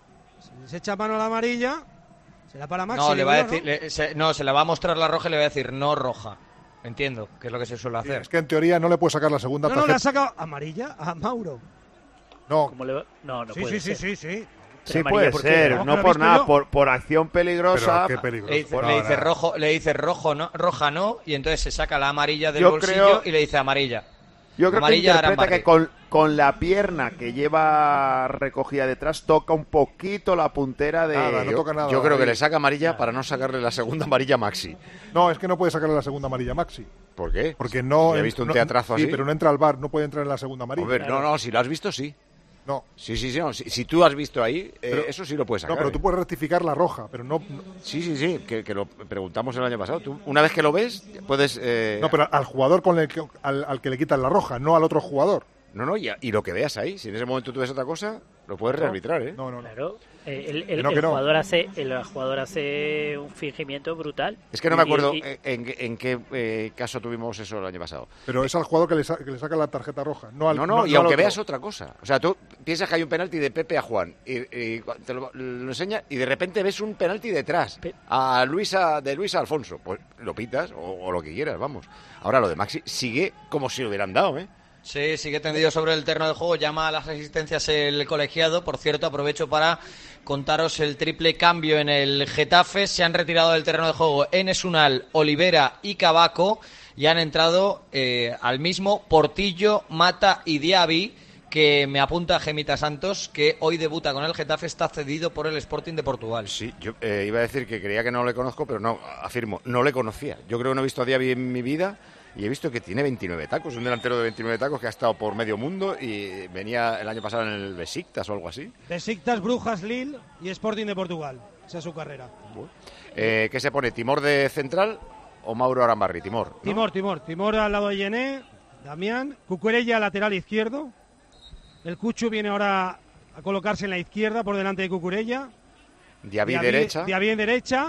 Se echa mano a la amarilla. Será para Maxi. No, le digo va a yo, decir, ¿no? le- se, no, se le va a mostrar la roja y le va a decir no roja. Entiendo, que es lo que se suele hacer. Es que en teoría no le puede sacar la segunda No, no, le ha tarjeta. sacado amarilla a Mauro. No, ¿Cómo le va- No, no Sí, puede sí, sí, ser. sí, sí. Sí, amarilla, puede ¿por qué? ser, ¿Cómo que no lo he por visto nada, yo? por, por acción peligrosa. pero qué peligro. Le dice, No, le dice no. rojo, le dice rojo no, roja no, y entonces se saca la amarilla del Yo bolsillo creo- y le dice amarilla. Yo creo Amarilla que a interpreta Arambarri. que con, con la pierna que lleva recogida detrás toca un poquito la puntera de... Nada, no Yo, toca nada. yo creo que Ahí. le saca amarilla para no sacarle la segunda amarilla a Maxi. no, es que no puede sacarle la segunda amarilla a Maxi. ¿Por qué? Porque no. He en- visto un no- teatrazo sí, así. pero no entra al bar, no puede entrar en la segunda amarilla. Hombre, no, no, si lo has visto, sí. No. Sí, sí, sí. no, Si, si tú has visto ahí, eh, Pero- eso sí lo puedes sacar. No, pero ¿eh? tú puedes rectificar la roja, pero no. no- Sí, sí, sí, que, que lo preguntamos el año pasado. Tú, una vez que lo ves, puedes... eh, No, pero al jugador con el que, al, al que le quitan la roja, no al otro jugador. No, no, y, y lo que veas ahí. Si en ese momento tú ves otra cosa, lo puedes rearbitrar, ¿eh? No, no, no. Claro, eh, el, el- Que no, que el no. jugador hace el jugador hace un fingimiento brutal. Es que no me Y- acuerdo y- en, en- en qué eh, caso tuvimos eso el año pasado. Pero es al jugador que le, sa- que le saca la tarjeta roja, no al No, no, y al aunque otro. veas otra cosa. O sea, tú piensas que hay un penalti de Pepe a Juan y, y te lo, lo enseña y de repente ves un penalti detrás Pe- a Luisa, de Luis a Alfonso. Pues lo pitas o, o lo que quieras, vamos. Ahora lo de Maxi sigue como si lo hubieran dado, ¿eh? Sí, sigue tendido sobre el terreno de juego, llama a las asistencias el colegiado. Por cierto, aprovecho para contaros el triple cambio en el Getafe. Se han retirado del terreno de juego Enes Unal, Olivera y Cabaco y han entrado eh, al mismo Portillo, Mata y Diaby, que me apunta Gemita Santos, que hoy debuta con el Getafe, está cedido por el Sporting de Portugal. Sí, yo eh, iba a decir que creía que no le conozco, pero no, afirmo, no le conocía. Yo creo que no he visto a Diaby en mi vida y he visto que tiene veintinueve tacos, un delantero de veintinueve tacos que ha estado por medio mundo y venía el año pasado en el Besiktas o algo así. Besiktas, Brujas, Lille y Sporting de Portugal. Esa es su carrera. Eh, ¿Qué se pone? ¿Timor de central o Mauro Arambarri? Timor, ¿no? Timor, Timor. Timor al lado de Yené, Damián. Cucurella lateral izquierdo. El Cuchu viene ahora a colocarse en la izquierda por delante de Cucurella. Diaby derecha. Diaby en derecha.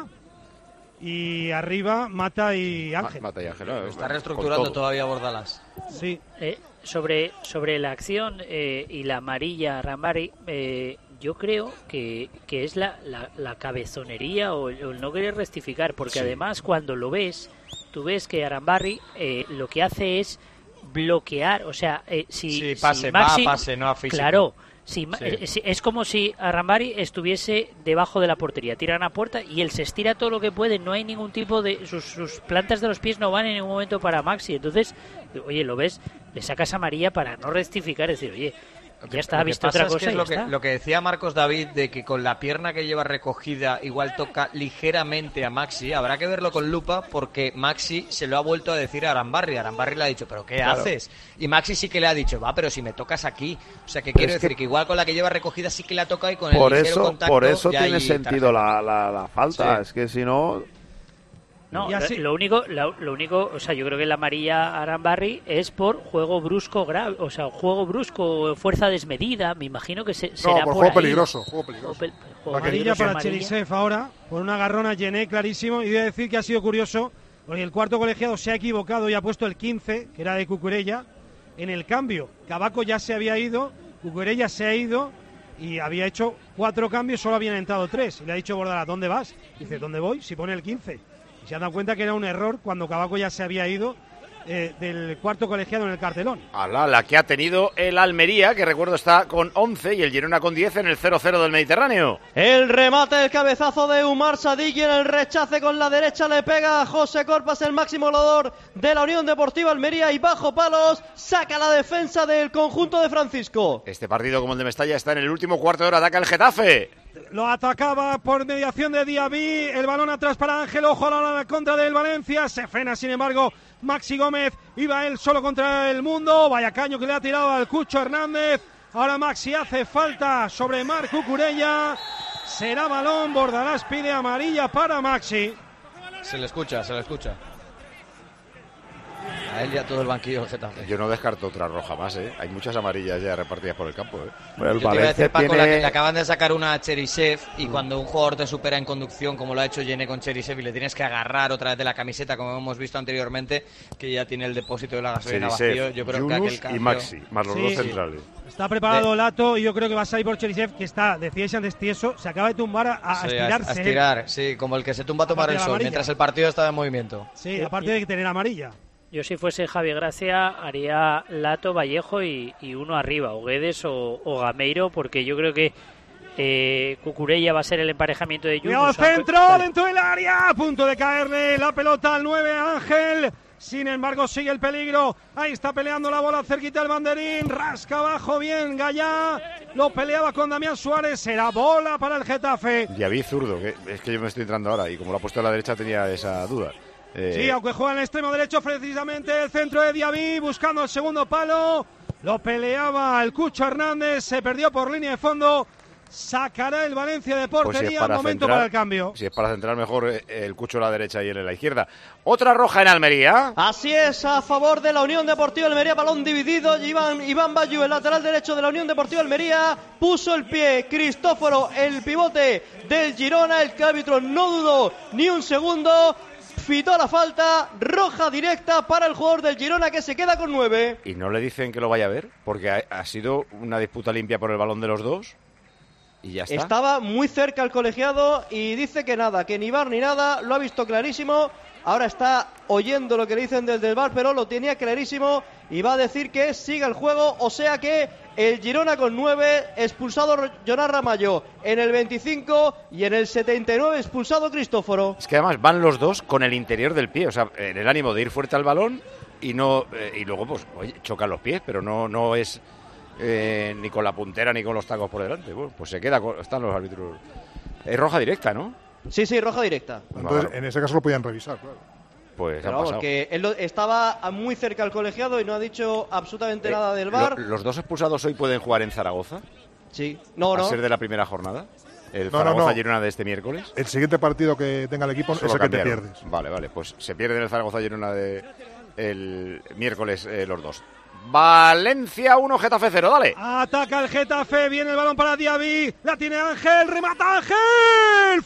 Y arriba Mata y Ángel. Mata y Ángel. ¿no? Está Con reestructurando todo. todavía Bordalas. Sí. Eh, sobre, sobre la acción eh, y la amarilla Rambari, eh, yo creo que, que es la, la, la cabezonería o el, o el no querer rectificar, porque Sí. además cuando lo ves, tú ves que Arambarri eh, lo que hace es bloquear, o sea, eh, si, Sí, si pase, Maxi- va a pase, no a físico. Claro, si, Ma- Sí. eh, si- es como si Arambari estuviese debajo de la portería, tiran a puerta y él se estira todo lo que puede, no hay ningún tipo de... Sus, sus plantas de los pies no van en ningún momento para Maxi, entonces, oye, lo ves, le sacas a María para no rectificar, es decir, oye, Ya está, Lo ha que visto pasa otra es que cosa es y lo, ya que, está. lo que decía Marcos David, de que con la pierna que lleva recogida igual toca ligeramente a Maxi. Habrá que verlo con lupa porque Maxi se lo ha vuelto a decir a Arambarri. Arambarri le ha dicho, ¿pero qué Claro. haces? Y Maxi sí que le ha dicho, va, pero si me tocas aquí. O sea, que Pero quiero es decir que- que... igual con la que lleva recogida sí que la toca y con el Por ligero eso, contacto por eso ya tiene hay sentido tarjeta. la, la, la falta. Sí. Es que si no, No, Y así- lo único, lo, lo único, o sea, yo creo que la amarilla a Arambarri es por juego brusco grave, o sea, juego brusco, fuerza desmedida, me imagino que se, será No, por por juego ahí. peligroso, juego peligroso. Juego pel- juego Amarilla peligroso, para amarilla. Cherisev ahora, por una agarrona Gené clarísimo. Y voy a decir que ha sido curioso, porque el cuarto colegiado se ha equivocado y ha puesto el quince, que era de Cucurella, en el cambio. Cavaco ya se había ido, Cucurella se ha ido y había hecho cuatro cambios, solo habían entrado tres. Y le ha dicho Bordalás, ¿dónde vas? Dice, ¿dónde voy? Si pone el quince. Y se han dado cuenta que era un error cuando Cavaco ya se había ido eh, del cuarto colegiado en el cartelón. Alá, la que ha tenido el Almería, que recuerdo está con once, y el Girona con diez en el cero cero del Mediterráneo. El remate, el cabezazo de Umar Sadigui en el rechace con la derecha le pega a José Corpas, el máximo goleador de la Unión Deportiva Almería, y bajo palos saca la defensa del conjunto de Francisco. Este partido, como el de Mestalla, está en el último cuarto de hora, ataca el Getafe. Lo atacaba por mediación de Diaby, el balón atrás para Ángel, ojo a la contra del Valencia, se frena sin embargo Maxi Gómez, iba él solo contra el mundo, vaya caño que le ha tirado al Cucho Hernández, ahora Maxi hace falta sobre Marc Cucurella, será balón, Bordalás pide amarilla para Maxi. Se le escucha, se le escucha. A él y a todo el banquillo del Getafe. Yo no descarto otra roja más, ¿eh? Hay muchas amarillas ya repartidas por el campo, ¿eh? Bueno, el Yo te iba a decir, Valencia Paco, tiene... la que le acaban de sacar una a Cherisev y cuando un jugador te supera en conducción, como lo ha hecho Gené con Cherisev, y le tienes que agarrar otra vez de la camiseta, como hemos visto anteriormente, que ya tiene el depósito de la gasolina vacío, Cherisev, yo creo que Yunus aquel cambio... y Maxi, más los Sí. dos centrales. Está preparado Lato y yo creo que va a salir por Cherisev, que está, decíais antes, tieso, se acaba de tumbar a, a Sí, estirarse. a estirar, sí, como el que se tumba a tomar Aparte el de la sol, amarilla. mientras el partido estaba en movimiento. Sí, aparte de tener amarilla. Yo si fuese Javi Gracia haría Lato, Vallejo y, y uno arriba, o Guedes o, o Gameiro, porque yo creo que eh, Cucurella va a ser el emparejamiento de Cuidado, Yunus. centro dentro del área, a punto de caerle la pelota al nueve Ángel. Sin embargo, sigue el peligro. Ahí está peleando la bola cerquita el banderín. Rasca abajo bien Gallá. Lo peleaba con Damián Suárez. Será bola para el Getafe. Diaby zurdo, que es que yo me estoy entrando ahora y como lo ha puesto a la derecha tenía esa duda. Eh, Sí, aunque juega en el extremo derecho, precisamente el centro de Diaby, buscando el segundo palo. Lo peleaba el Cucho Hernández. Se perdió por línea de fondo. Sacará el Valencia de pues si es portería. para Momento centrar- para el cambio. Si es para centrar, mejor eh, el Cucho a la derecha y él en la izquierda. Otra roja en Almería. Así es, a favor de la Unión Deportiva Almería, balón dividido. Iván, Iván Bayú, el lateral derecho de la Unión Deportiva Almería, puso el pie. Cristóforo, el pivote del Girona, el que árbitro no dudó ni un segundo. Fitó la falta, roja directa para el jugador del Girona, que se queda con nueve. Y no le dicen que lo vaya a ver, porque ha, ha sido una disputa limpia por el balón de los dos. Y ya está. Estaba muy cerca el colegiado y dice que nada, que ni bar ni nada, lo ha visto clarísimo. Ahora está oyendo lo que le dicen desde el bar, pero lo tenía clarísimo y va a decir que siga el juego. O sea que el Girona con nueve, expulsado Jonas Ramallo en el veinticinco y en el setenta y nueve expulsado Cristóforo. Es que además van los dos con el interior del pie, o sea, en el ánimo de ir fuerte al balón y no eh, y luego pues oye, chocan los pies, pero no no es eh, ni con la puntera ni con los tacos por delante. Bueno, pues se queda, con- están los árbitros. Es roja directa, ¿no? Sí, sí, roja directa. Entonces, en ese caso lo podían revisar, claro. Pues Pero han vamos, pasado. que él lo- estaba muy cerca al colegiado y no ha dicho absolutamente Eh, nada del lo- bar. ¿Los dos expulsados hoy pueden jugar en Zaragoza? Sí, no, ¿A no. ser de la primera jornada? ¿El No, no, Zaragoza no. Girona de este miércoles? El siguiente partido que tenga el equipo Solo es el que te cambiaron. pierdes. Vale, vale, pues se pierde el Zaragoza Girona de el miércoles eh, los dos. Valencia uno, Getafe cero, dale. Ataca el Getafe, viene el balón para Diaby, la tiene Ángel, remata Ángel,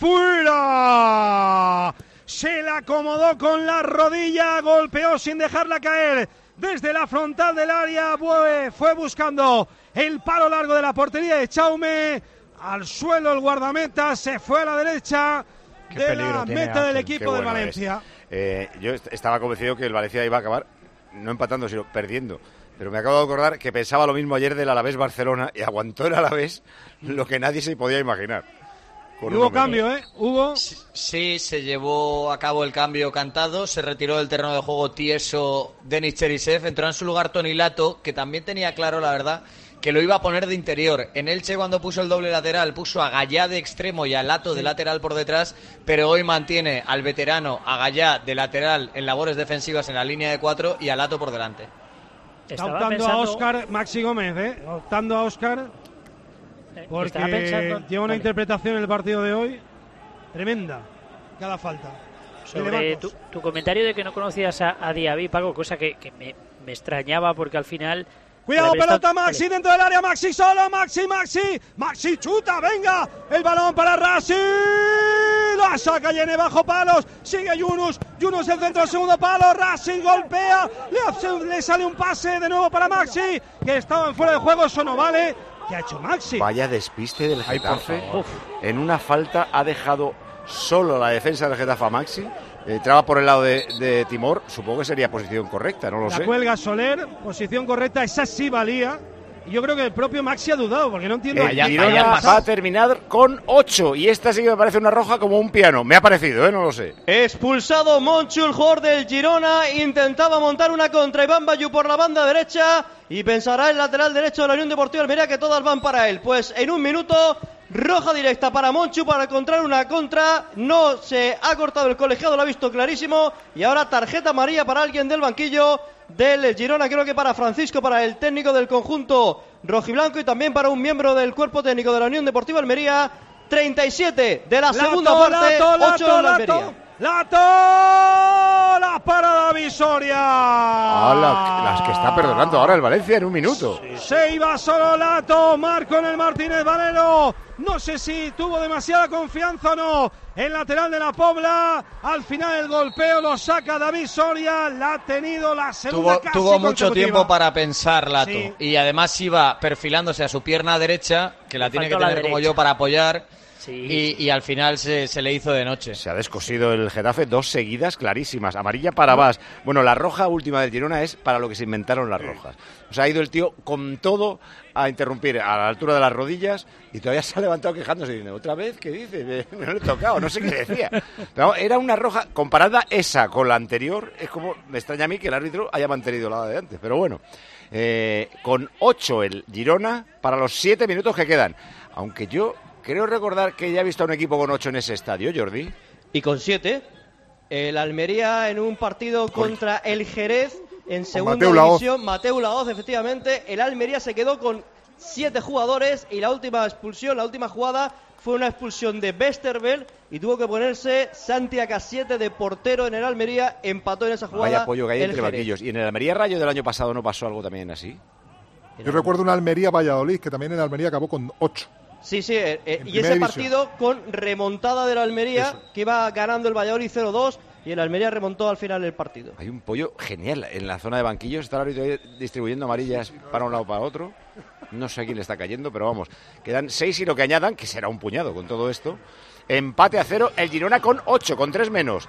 fuera. Se la acomodó con la rodilla, golpeó sin dejarla caer desde la frontal del área, fue, fue buscando el palo largo de la portería de Chaume, al suelo el guardameta, se fue a la derecha Qué de peligro la tiene meta del Ángel, equipo qué del bueno Valencia. es. Eh, yo est- estaba convencido que el Valencia iba a acabar no empatando, sino perdiendo. Pero me acabo de acordar que pensaba lo mismo ayer del Alavés Barcelona y aguantó el Alavés lo que nadie se podía imaginar. Con Y hubo un hombre. cambio, ¿eh? Hubo. Sí, se llevó a cabo el cambio cantado, se retiró del terreno de juego tieso Denis Cherisev, entró en su lugar Toni Lato, que también tenía claro, la verdad, que lo iba a poner de interior. En Elche, cuando puso el doble lateral, puso a Gallá de extremo y a Lato de lateral por detrás, pero hoy mantiene al veterano, a Gallá de lateral en labores defensivas en la línea de cuatro y a Lato por delante. Está optando pensando... a Óscar Maxi Gómez, ¿eh? Optando a Óscar porque pensando... lleva una vale. interpretación en el partido de hoy tremenda, cada falta. Sobre tu, tu comentario de que no conocías a, a Diaby, Paco, cosa que, que me, me extrañaba porque al final... Cuidado, pelota Maxi vale. dentro del área, Maxi solo, Maxi, Maxi, Maxi chuta, venga, el balón para Racing, la saca Yene bajo palos, sigue Yunus, Yunus el centro del segundo palo, Racing golpea, le, hace, le sale un pase de nuevo para Maxi, que estaba en fuera de juego, eso no vale, ¿qué ha hecho Maxi? Vaya despiste del Getafe, en una falta ha dejado solo la defensa del Getafe a Maxi. Entraba por el lado de, de Timor, supongo que sería posición correcta, no lo la sé. La cuelga Soler, posición correcta, esa sí valía. Y yo creo que el propio Maxi ha dudado, porque no entiendo... El Girona va a terminar con ocho, y esta sí que me parece una roja como un piano. Me ha parecido, ¿eh? No lo sé. Expulsado Monchu, el jugador del Girona, intentaba montar una contra Iván Bayú por la banda derecha, y pensará el lateral derecho de la Unión Deportiva Almería que todas van para él. Pues en un minuto... roja directa para Monchu para encontrar una contra. No se ha cortado el colegiado, lo ha visto clarísimo. Y ahora tarjeta amarilla para alguien del banquillo del Girona, creo que para Francisco, para el técnico del conjunto rojiblanco y también para un miembro del cuerpo técnico de la Unión Deportiva Almería. treinta y siete de la Lato, segunda parte, Lato, ocho de la Lato, Almería. Lato, la parada Visoria. Ah, la, las que está perdonando ahora el Valencia en un minuto. Sí. Se iba solo Lato, Marco en el Martínez Valero. No sé si tuvo demasiada confianza o no. El lateral de la Pobla. Al final el golpeo lo saca David Soria. La ha tenido la segunda tuvo, casi tuvo mucho tiempo para para pensar Lato. Sí. Y además iba perfilándose a su pierna derecha, que la Me tiene que tener como yo para apoyar. Sí. Y, y al final se, se le hizo de noche. Se ha descosido el Getafe, dos seguidas clarísimas. Amarilla para Bas. Bueno, la roja última del Girona es para lo que se inventaron las rojas. O sea, ha ido el tío con todo a interrumpir a la altura de las rodillas y todavía se ha levantado quejándose. Y dice, ¿otra vez? ¿Qué dice? Me lo he tocado, no sé qué decía. Pero era una roja, comparada esa con la anterior, es como, me extraña a mí que el árbitro haya mantenido la de antes. Pero bueno, eh, con ocho el Girona para los siete minutos que quedan. Aunque yo... creo recordar que ya he visto a un equipo con ocho en ese estadio, Jordi. Y con siete. El Almería en un partido contra el Jerez en segunda división. Mateu Laoz, efectivamente. El Almería se quedó con siete jugadores y la última expulsión, la última jugada fue una expulsión de Westerveld y tuvo que ponerse Santi Acasiete de portero en el Almería. Empató en esa jugada. Vaya apoyo que hay entre banquillos. ¿Y en el Almería Rayo del año pasado no pasó algo también así? Yo recuerdo una Almería Valladolid que también en el Almería acabó con ocho. Sí, sí, eh, eh, y ese partido división. Con remontada de la Almería, Eso. que iba ganando el Valladolid cero dos y el Almería remontó al final el partido. Hay un pollo genial en la zona de banquillos, está ahorita distribuyendo amarillas para un lado para otro. No sé a quién le está cayendo, pero vamos, quedan seis y lo que añadan, que será un puñado con todo esto. Empate a cero, el Girona con ocho, con tres menos.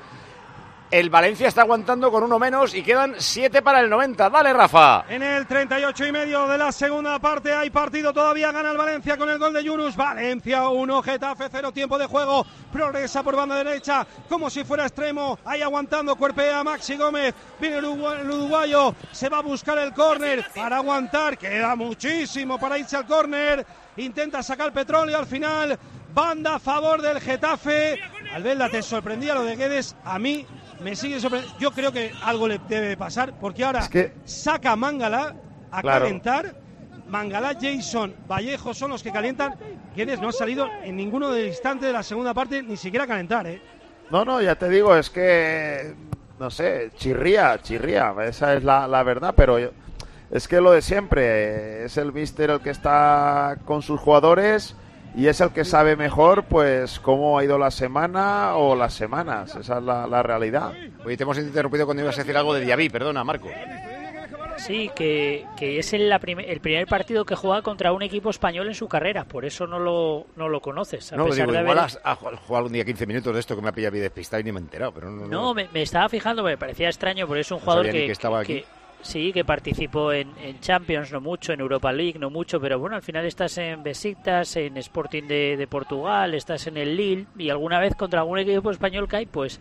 El Valencia está aguantando con uno menos y quedan siete para el noventa. Dale, Rafa. En el treinta y ocho y medio de la segunda parte hay partido todavía. Gana el Valencia con el gol de Yunus. Valencia uno, Getafe cero, tiempo de juego. Progresa por banda derecha como si fuera extremo. Ahí aguantando, cuerpea Maxi Gómez. Viene el uruguayo. Se va a buscar el córner para aguantar. Queda muchísimo para irse al córner. Intenta sacar Petróleo al final. Banda a favor del Getafe. Albelda, te sorprendía lo de Guedes. A mí me sigue sorprendiendo. Yo creo que algo le debe pasar, porque ahora es que... saca Mangala a claro. calentar. Mangala, Jason, Vallejo son los que calientan. Guedes no ha salido en ninguno del instante de la segunda parte, ni siquiera a calentar, ¿eh? No, no, ya te digo, es que, no sé, chirría, chirría. Esa es la, la verdad, pero yo, es que lo de siempre. Es el míster el que está con sus jugadores... y es el que sabe mejor, pues, cómo ha ido la semana o las semanas. Esa es la, la realidad. Oye, te hemos interrumpido cuando ibas a decir algo de Diaby. Perdona, Marco. Sí, que, que es el, la prim- el primer partido que juega contra un equipo español en su carrera. Por eso no lo, no lo conoces. A no, pesar digo, de igual haber... has jugado un día quince minutos de esto que me ha pillado bien despistado y ni me he enterado. Pero no, no, no me, me estaba fijando, me parecía extraño, porque es un jugador no que... que estaba aquí. Que, sí, que participó en, en Champions, no mucho, en Europa League, no mucho, pero bueno, al final estás en Besiktas, en Sporting de, de Portugal, estás en el Lille, y alguna vez contra algún equipo español cae, pues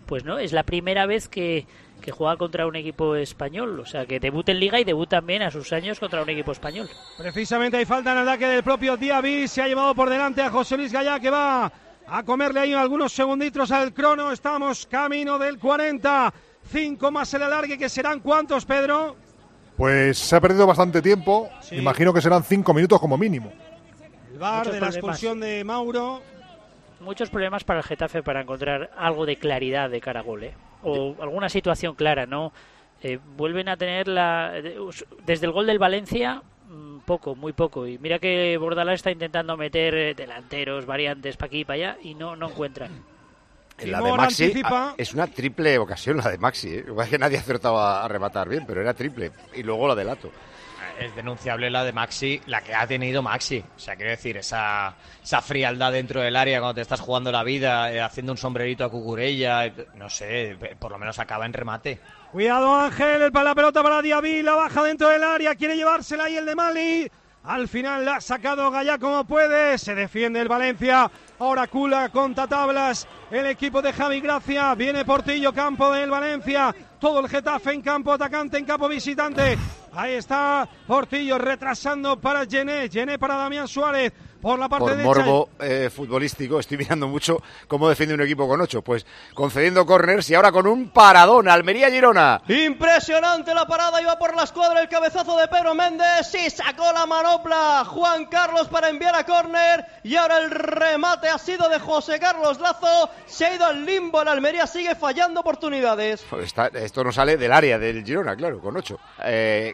pues no, es la primera vez que, que juega contra un equipo español, o sea, que debuta en Liga y debuta también a sus años contra un equipo español. Precisamente hay falta en el ataque del propio Diaby, se ha llevado por delante a José Luis Gallá, que va a comerle ahí algunos segunditos al crono. Estamos camino del cuarenta, cinco más el alargue, que serán ¿cuántos, Pedro? Pues se ha perdido bastante tiempo, sí. Imagino que serán cinco minutos como mínimo. El V A R Muchos de problemas. La expulsión de Mauro. Muchos problemas para el Getafe para encontrar algo de claridad de cara a gol, ¿eh? O alguna situación clara, ¿no? Eh, vuelven a tener la... Desde el gol del Valencia, poco, muy poco. Y mira que Bordalás está intentando meter delanteros, variantes para aquí y para allá, y no, no encuentran. La de Maxi anticipa. Es una triple ocasión la de Maxi, ¿eh? Es que nadie acertaba a rematar bien, pero era triple. Y luego la de Lato. Es denunciable la de Maxi, la que ha tenido Maxi. O sea, quiero decir, esa, esa frialdad dentro del área cuando te estás jugando la vida, eh, haciendo un sombrerito a Cucurella, eh, no sé, por lo menos acaba en remate. Cuidado Ángel, para la pelota para Diaby, la baja dentro del área, quiere llevársela ahí el de Mali. Al final la ha sacado Gallá como puede, se defiende el Valencia. Ahora Cula contra tablas el equipo de Javi Gracia. Viene Portillo, campo del Valencia. Todo el Getafe en campo atacante, en campo visitante. Ahí está Portillo retrasando para Gené. Gené para Damián Suárez. Por la parte Por derecha. morbo eh, futbolístico, estoy mirando mucho cómo defiende un equipo con ocho. Pues concediendo córners y ahora con un paradón. Almería-Girona. Impresionante la parada, iba por la escuadra el cabezazo de Pedro Méndez y sacó la manopla Juan Carlos para enviar a córner. Y ahora el remate ha sido de José Carlos Lazo. Se ha ido al limbo, el Almería sigue fallando oportunidades. Pues está, esto no sale del área del Girona, claro, con ocho. Eh...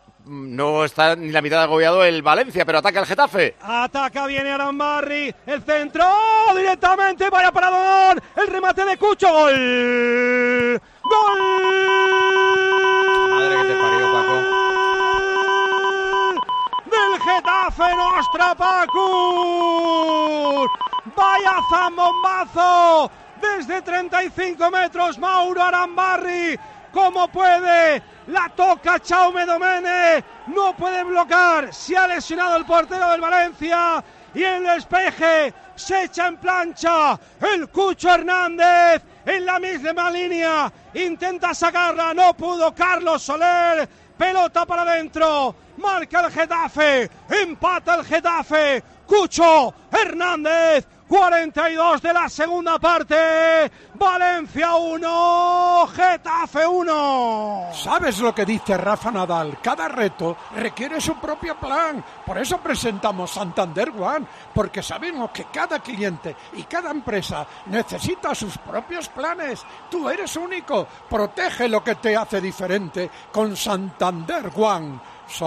No está ni la mitad agobiado el Valencia, pero ataca el Getafe. Ataca, viene Arambarri, el centro, directamente, vaya paradón, el remate de Cucho, gol, gol. Madre que te parió, Paco. Del Getafe, nostra Paco. Vaya zambombazo, desde treinta y cinco metros, Mauro Arambarri. ¿Cómo puede? La toca Chaume Domene. No puede bloquear. Se ha lesionado el portero del Valencia. Y el despeje se echa en plancha. El Cucho Hernández en la misma línea. Intenta sacarla. No pudo Carlos Soler. Pelota para adentro. Marca el Getafe. Empata el Getafe. Cucho Hernández. cuarenta y dos de la segunda parte. Valencia uno, Getafe uno. ¿Sabes lo que dice Rafa Nadal? Cada reto requiere su propio plan. Por eso presentamos Santander One, porque sabemos que cada cliente y cada empresa necesita sus propios planes. Tú eres único. Protege lo que te hace diferente con Santander One.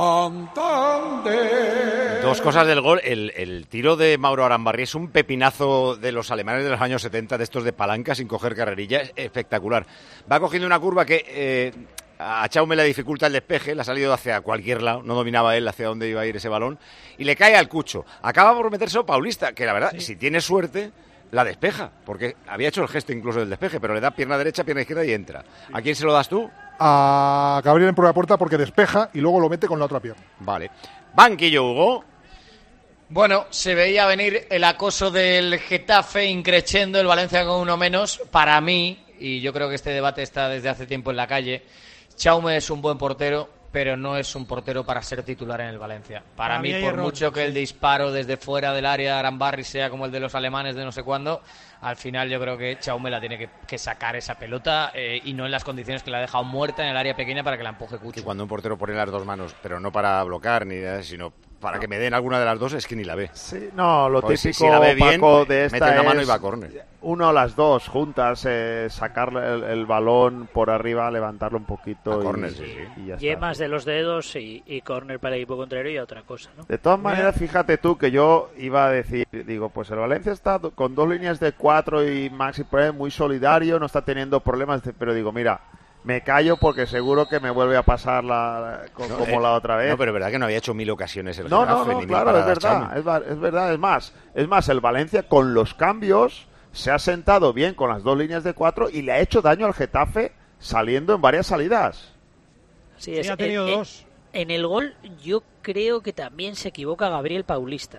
Santander. Dos cosas del gol. El, el tiro de Mauro Arambarri es un pepinazo de los alemanes de los años setenta, de estos de palanca sin coger carrerilla. Es espectacular. Va cogiendo una curva que eh, a Chaume le dificulta el despeje. Le ha salido hacia cualquier lado. No dominaba él hacia dónde iba a ir ese balón. Y le cae al Cucho. Acaba por meterse Paulista, que la verdad, sí, si tiene suerte, la despeja. Porque había hecho el gesto incluso del despeje, pero le da pierna derecha, pierna izquierda y entra. ¿A quién se lo das tú? A Gabriel en prueba de puerta, porque despeja y luego lo mete con la otra pierna. Vale. Banquillo, Hugo. Bueno, se veía venir el acoso del Getafe increciendo, el Valencia con uno menos. Para mí, y yo creo que este debate está desde hace tiempo en la calle, Chaume es un buen portero, pero no es un portero para ser titular en el Valencia. Para, para mí, mí por error, mucho que sí. el disparo desde fuera del área de Arambarri sea como el de los alemanes de no sé cuándo, al final yo creo que Chaume la tiene que, que sacar esa pelota eh, y no en las condiciones que la ha dejado muerta en el área pequeña para que la empuje Cucho. Y cuando un portero pone las dos manos, pero no para bloquear ni nada, sino para no. que me den alguna de las dos, es que ni la ve. Sí, no, lo pues típico, si, si la ve bien, Paco, de esta mete una es mano y va a córner. Una o las dos juntas, eh, sacar el, el balón por arriba, levantarlo un poquito a córner, y, sí, sí. y ya Yemas está. de los dedos y, y córner para el equipo contrario y otra cosa, ¿no? De todas maneras, fíjate tú que yo iba a decir, digo, pues el Valencia está con dos líneas de cuatro y Maxi Pérez muy solidario, no está teniendo problemas, de, pero digo, mira, me callo porque seguro que me vuelve a pasar la, la como no, eh, la otra vez. No, pero es verdad que no había hecho mil ocasiones el No, Getafe, no, no, ni claro, es verdad, es, es verdad, es más, es más, el Valencia con los cambios se ha sentado bien con las dos líneas de cuatro y le ha hecho daño al Getafe saliendo en varias salidas. Sí, es, sí ha tenido en, dos. En el gol yo creo que también se equivoca Gabriel Paulista.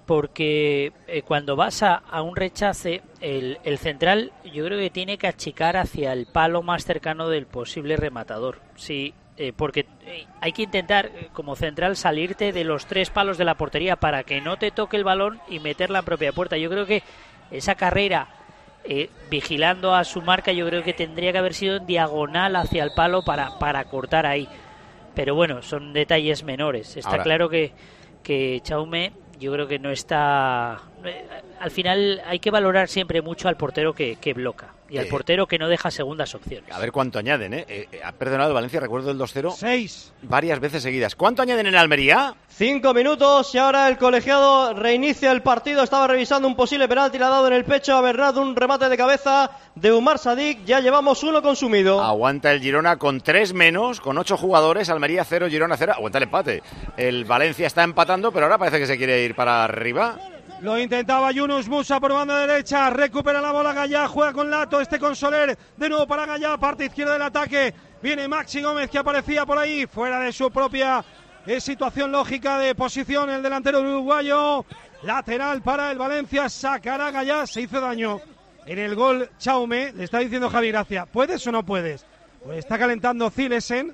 porque eh, cuando vas a, a un rechace, el, el central yo creo que tiene que achicar hacia el palo más cercano del posible rematador. Sí, eh, porque eh, hay que intentar, eh, como central, salirte de los tres palos de la portería para que no te toque el balón y meterla en propia puerta. Yo creo que esa carrera, eh, vigilando a su marca, yo creo que tendría que haber sido en diagonal hacia el palo para, para cortar ahí. Pero bueno, son detalles menores. Está Ahora. claro que, que Chaume, yo creo que no está... Al final hay que valorar siempre mucho al portero que, que bloca y al Eh. portero que no deja segundas opciones. A ver cuánto añaden, ¿eh? eh, eh, ha perdonado el Valencia, recuerdo el dos cero. Seis. Varias veces seguidas. ¿Cuánto añaden en Almería? Cinco minutos y ahora el colegiado reinicia el partido. Estaba revisando un posible penalti, le ha dado en el pecho a Bernat, un remate de cabeza de Umar Sadik. Ya llevamos uno consumido. Aguanta el Girona con tres menos, con ocho jugadores. Almería cero, Girona cero. Aguanta el empate. El Valencia está empatando, pero ahora parece que se quiere ir para arriba. Lo intentaba Yunus Musa por banda derecha, recupera la bola Gallá, juega con Lato, este con Soler, de nuevo para Gallá, parte izquierda del ataque, viene Maxi Gómez que aparecía por ahí, fuera de su propia eh, situación lógica de posición, el delantero uruguayo, lateral para el Valencia, sacará Gallá, se hizo daño en el gol Chaume, le está diciendo Javi Gracia, ¿puedes o no puedes? Pues está calentando Zilesen,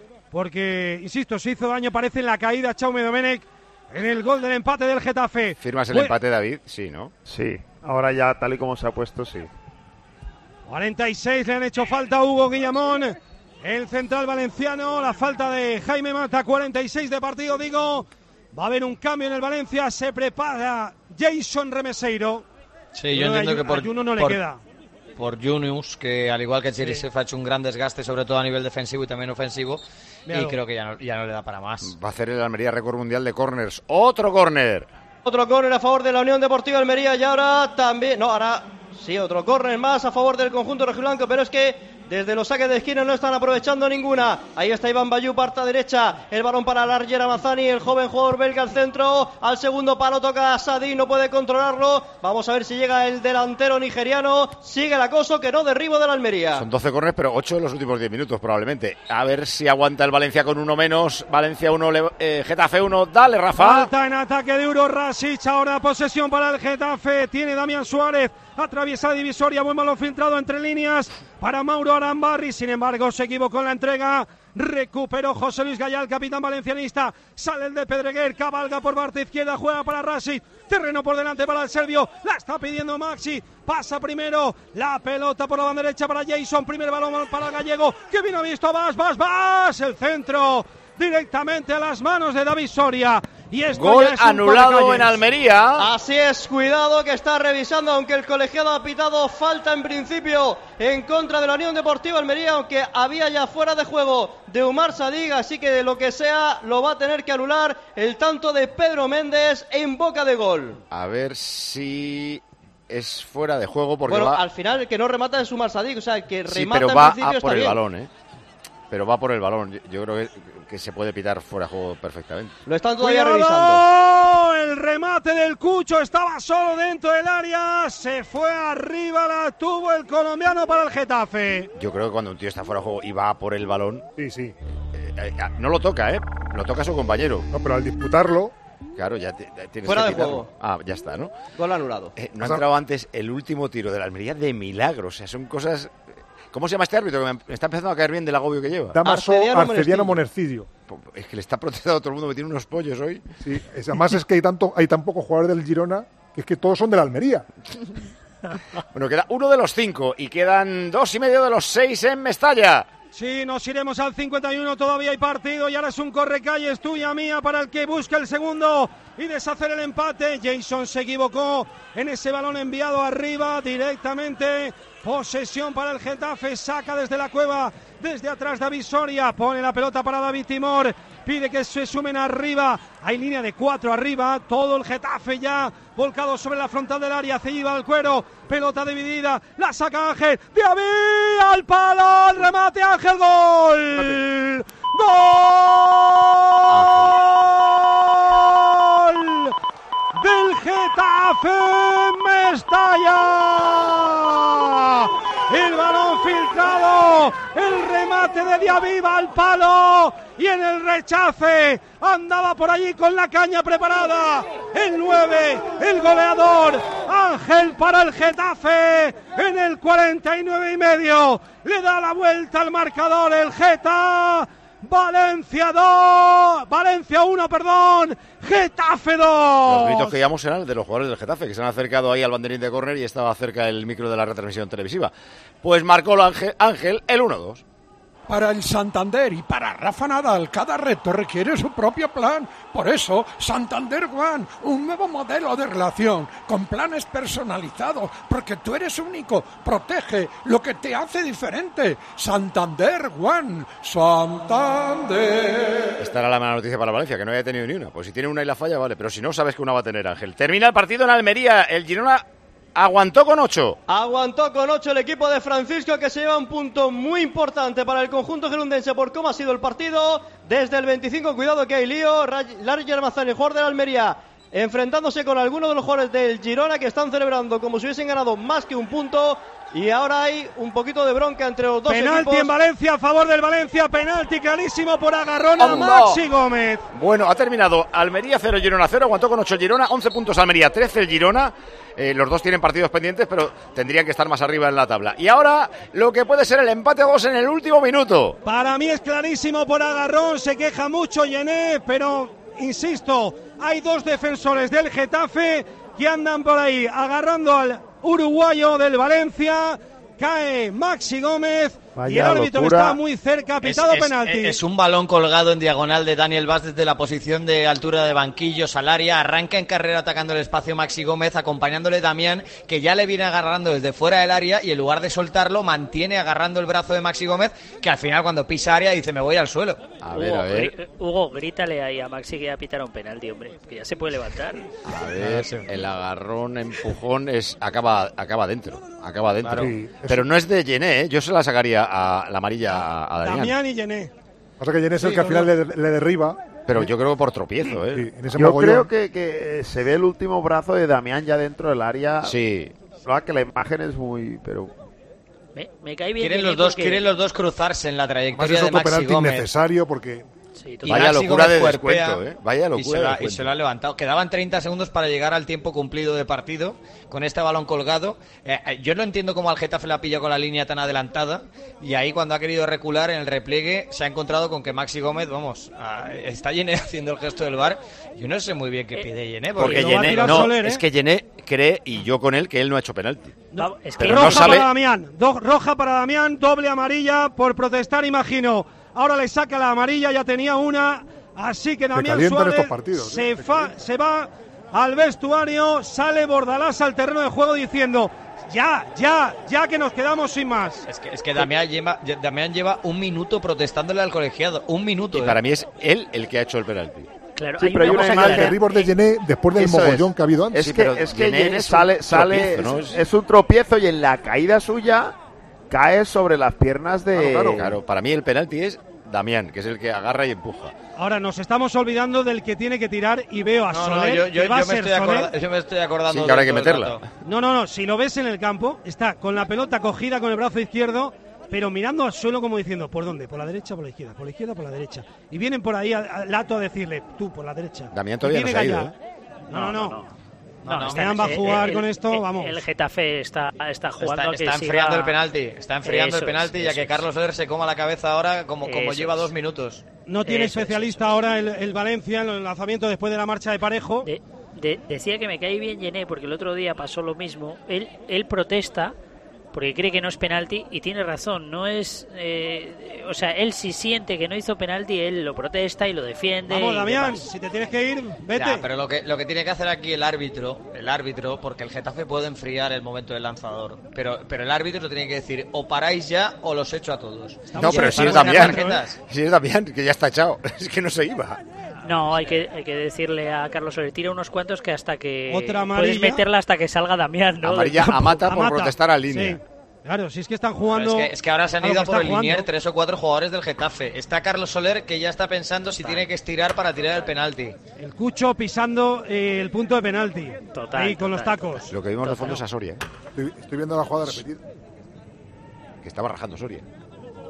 porque, insisto, se hizo daño, parece en la caída Chaume Domenech, en el gol del empate del Getafe. ¿Firmas el Fue... empate, David? Sí, ¿no? Sí, ahora ya tal y como se ha puesto, sí. cuarenta y seis le han hecho falta a Hugo Guillamón, el central valenciano, la falta de Jaime Mata, cuarenta y seis de partido, digo. Va a haber un cambio en el Valencia, se prepara Jason Remeseiro. Sí, yo entiendo a, que por, a Juno no por, le queda. por Junius, que al igual que Cherisev sí. ha hecho un gran desgaste, sobre todo a nivel defensivo y también ofensivo. Míralo. Y creo que ya no, ya no le da para más. Va a hacer el Almería récord mundial de córners. ¡Otro córner! Otro córner a favor de la Unión Deportiva Almería y ahora también... No, ahora sí, otro córner más a favor del conjunto rojiblanco, pero es que desde los saques de esquina no están aprovechando ninguna. Ahí está Iván Bayú, parta derecha. El balón para Larger Mazzani, el joven jugador belga al centro. Al segundo palo toca a Sadi, no puede controlarlo. Vamos a ver si llega el delantero nigeriano. Sigue el acoso, que no derribo de la Almería. Son doce córneres, pero ocho en los últimos diez minutos probablemente. A ver si aguanta el Valencia con uno menos. Valencia uno, eh, Getafe uno. Dale, Rafa. Falta en ataque de Uro Rasic. Ahora posesión para el Getafe. Tiene Damián Suárez. Atraviesa la divisoria, buen balón filtrado entre líneas para Mauro Arambarri, sin embargo se equivocó en la entrega, recuperó José Luis Gallá, el capitán valencianista, sale el de Pedreguer, cabalga por parte izquierda, juega para Rasic, terreno por delante para el serbio, la está pidiendo Maxi, pasa primero, la pelota por la banda derecha para Jason, primer balón para el gallego, que bien ha visto, vas, vas, vas, el centro directamente a las manos de David Soria. Y esto gol ya es un anulado en Almería. Así es, cuidado que está revisando, aunque el colegiado ha pitado falta en principio en contra de la Unión Deportiva Almería, aunque había ya fuera de juego de Umar Sadig, así que de lo que sea lo va a tener que anular el tanto de Pedro Méndez en boca de gol. A ver si es fuera de juego porque bueno, va... al final el que no remata es Umar Sadig, o sea, el que remata sí, pero en va principio a por está el bien. balón, ¿eh? Pero va por el balón. Yo, yo creo que, que se puede pitar fuera de juego perfectamente. Lo están todavía ¡Cuidado! revisando. El remate del Cucho estaba solo dentro del área. Se fue arriba, la tuvo el colombiano para el Getafe. Yo creo que cuando un tío está fuera de juego y va por el balón... Sí, sí. Eh, eh, no lo toca, ¿eh? Lo toca su compañero. No, pero al disputarlo... Claro, ya te, tienes fuera que de pitarlo. juego. Ah, ya está, ¿no? Gol anulado. Eh, no ha entrado antes el último tiro de la Almería de milagro. O sea, son cosas... ¿Cómo se llama este árbitro? Que me está empezando a caer bien del agobio que lleva. Damaso Arcediano Arcediano Monercidio. Es que le está protestando a todo el mundo, que tiene unos pollos hoy. Sí, es, además es que hay tanto hay tan pocos jugadores del Girona que es que todos son de la Almería. Bueno, queda uno de los cinco y quedan dos y medio de los seis en Mestalla. Sí, nos iremos al cincuenta y uno, todavía hay partido y ahora es un correcalles tuya mía para el que busca el segundo y deshacer el empate. Jason se equivocó en ese balón enviado arriba directamente. Posesión para el Getafe, saca desde la cueva, desde atrás David Soria, pone la pelota para David Timor, pide que se sumen arriba, hay línea de cuatro arriba, todo el Getafe ya volcado sobre la frontal del área, se lleva al cuero, pelota dividida, la saca Ángel, Diaby al palo, el remate Ángel, gol, gol del Getafe Mestalla. El balón filtrado Girona. El remate de Diaviva al palo y en el rechace andaba por allí con la caña preparada. El nueve, el goleador Ángel para el Getafe en el cuarenta y nueve y medio. Le da la vuelta al marcador el Geta. Valencia dos, Valencia uno, perdón, Getafe dos. Los gritos que oíamos eran de los jugadores del Getafe, que se han acercado ahí al banderín de córner y estaba cerca el micro de la retransmisión televisiva. Pues marcó el Ángel, Ángel el uno dos. Para el Santander y para Rafa Nadal, cada reto requiere su propio plan. Por eso, Santander One, un nuevo modelo de relación, con planes personalizados, porque tú eres único. Protege lo que te hace diferente. Santander One, Santander. Esta era la mala noticia para Valencia, que no había tenido ni una. Pues si tiene una y la falla, vale, pero si no, sabes que una va a tener, Ángel. Termina el partido en Almería, el Girona aguantó con ocho. Aguantó con ocho el equipo de Francisco, que se lleva un punto muy importante para el conjunto gerundense por cómo ha sido el partido. Desde el veinticinco, cuidado que hay lío. Larry Almazán, el jugador de la Almería, enfrentándose con algunos de los jugadores del Girona, que están celebrando como si hubiesen ganado más que un punto. Y ahora hay un poquito de bronca entre los dos penalti equipos. En Valencia, a favor del Valencia. Penalti clarísimo por agarrón a Maxi Gómez. Bueno, ha terminado Almería cero, Girona cero. Aguantó con ocho el Girona, once puntos Almería, trece el Girona. Eh, los dos tienen partidos pendientes, pero tendrían que estar más arriba en la tabla. Y ahora lo que puede ser el empate a dos en el último minuto. Para mí es clarísimo por agarrón. Se queja mucho Yené, pero insisto, hay dos defensores del Getafe que andan por ahí agarrando al uruguayo del Valencia. Cae Maxi Gómez. Vaya y el árbitro locura. Está muy cerca, pitado es, penalti. Es, es un balón colgado en diagonal de Daniel Vaz desde la posición de altura de banquillos al área. Arranca en carrera atacando el espacio Maxi Gómez, acompañándole Damián, que ya le viene agarrando desde fuera del área y en lugar de soltarlo, mantiene agarrando el brazo de Maxi Gómez, que al final cuando pisa área dice me voy al suelo. A ver, a ver. Hugo, Hugo, grítale ahí a Maxi que ya pitara un penalti, hombre, que ya se puede levantar. A ver, el agarrón, empujón, es acaba acaba dentro, acaba dentro. Claro. Sí, pero no es de Yené, ¿eh? Yo se la sacaría a la amarilla a Damián. Damián y Yené. Pasa que Yené es el sí, que al final le, le derriba. Pero yo creo que por tropiezo, ¿eh? Sí, en ese yo mogollón. Creo que, que se ve el último brazo de Damián ya dentro del área. Sí. Claro que la imagen es muy... pero Me, me cae bien. Quieren los, dos, porque... quieren los dos cruzarse en la trayectoria de Maxi Gómez. Es otro penalti innecesario porque... Sí, vaya locura de descuento, ¿eh? Vaya locura. Y se, la, y se lo ha levantado. Quedaban treinta segundos para llegar al tiempo cumplido de partido con este balón colgado. Eh, yo no entiendo cómo al Getafe la pilla con la línea tan adelantada. Y ahí, cuando ha querido recular en el repliegue, se ha encontrado con que Maxi Gómez, vamos, uh, está Yené haciendo el gesto del V A R. Yo no sé muy bien qué pide Yené. Porque, porque Yené, no, Soler, ¿eh? Es que Yené cree, y yo con él, que él no ha hecho penalti. No, es que Pero roja no sabe... para Damián. Do, roja para Damián, doble amarilla por protestar, imagino. Ahora le saca la amarilla, ya tenía una. Así que Damián Suárez partidos, se, ¿eh? fa, se va al vestuario, sale Bordalás al terreno de juego diciendo ya, ya, ya que nos quedamos sin más. Es que, es que Damián, lleva, Damián lleva un minuto protestándole al colegiado, un minuto. Y ¿eh? para mí es él el que ha hecho el penalti. Claro, sí, hay pero hay una una imagen de derribos de Yené después del Eso mogollón es. que ha habido antes. Es sí, que, pero es que Yené Yené es sale, sale tropiezo, ¿no? es, es un tropiezo y en la caída suya cae sobre las piernas de... Claro, claro, claro. Para mí el penalti es Damián, que es el que agarra y empuja. Ahora nos estamos olvidando del que tiene que tirar y veo a no, Soler, no, yo, yo, que va yo a ser Soler. Acorda- yo me estoy acordando. Sí, que ahora hay que meterla. No, no, no, si lo ves en el campo, está con la pelota cogida con el brazo izquierdo, pero mirando al suelo como diciendo, ¿por dónde? ¿Por la derecha o por la izquierda? ¿Por la izquierda o por la derecha? Y vienen por ahí al Lato a decirle, tú, por la derecha. Damián todavía no se ha ido, ¿eh? No, no, no. no. No, no, Damián va a jugar el, con esto, el, vamos. El Getafe está, está jugando está, que está enfriando siga... el penalti, está enfriando el penalti, es, ya que es. Carlos Soler se coma la cabeza ahora como, como lleva es. dos minutos. No tiene eso especialista es, ahora el, el Valencia en el lanzamiento después de la marcha de Parejo. De, de, decía que me cae bien Yené porque el otro día pasó lo mismo. Él, él protesta porque cree que no es penalti y tiene razón, no es, eh, o sea, él si siente que no hizo penalti, él lo protesta y lo defiende. Vamos, Damián, si te tienes que ir, vete. Ya, pero lo que lo que tiene que hacer aquí el árbitro, el árbitro, porque el Getafe puede enfriar el momento del lanzador, pero pero el árbitro lo tiene que decir, o paráis ya o los echo a todos. No, pero si es Damián, si es Damián, que ya está echado, es que no se iba. No, hay que hay que decirle a Carlos Soler, tira unos cuantos que hasta que Otra puedes meterla hasta que salga Damián, ¿no? Amarilla a Mata por protestar a línea. Sí. Claro, si es que están jugando... Es que, es que ahora se han ido por el linier tres o cuatro jugadores del Getafe. Está Carlos Soler, que ya está pensando si tiene que estirar para tirar el penalti. El Cucho pisando eh, el punto de penalti. Total. Ahí con total, los tacos. total. Lo que vimos total. de fondo es a Soria, ¿eh? Estoy, estoy viendo la jugada repetida. Que estaba rajando Soria.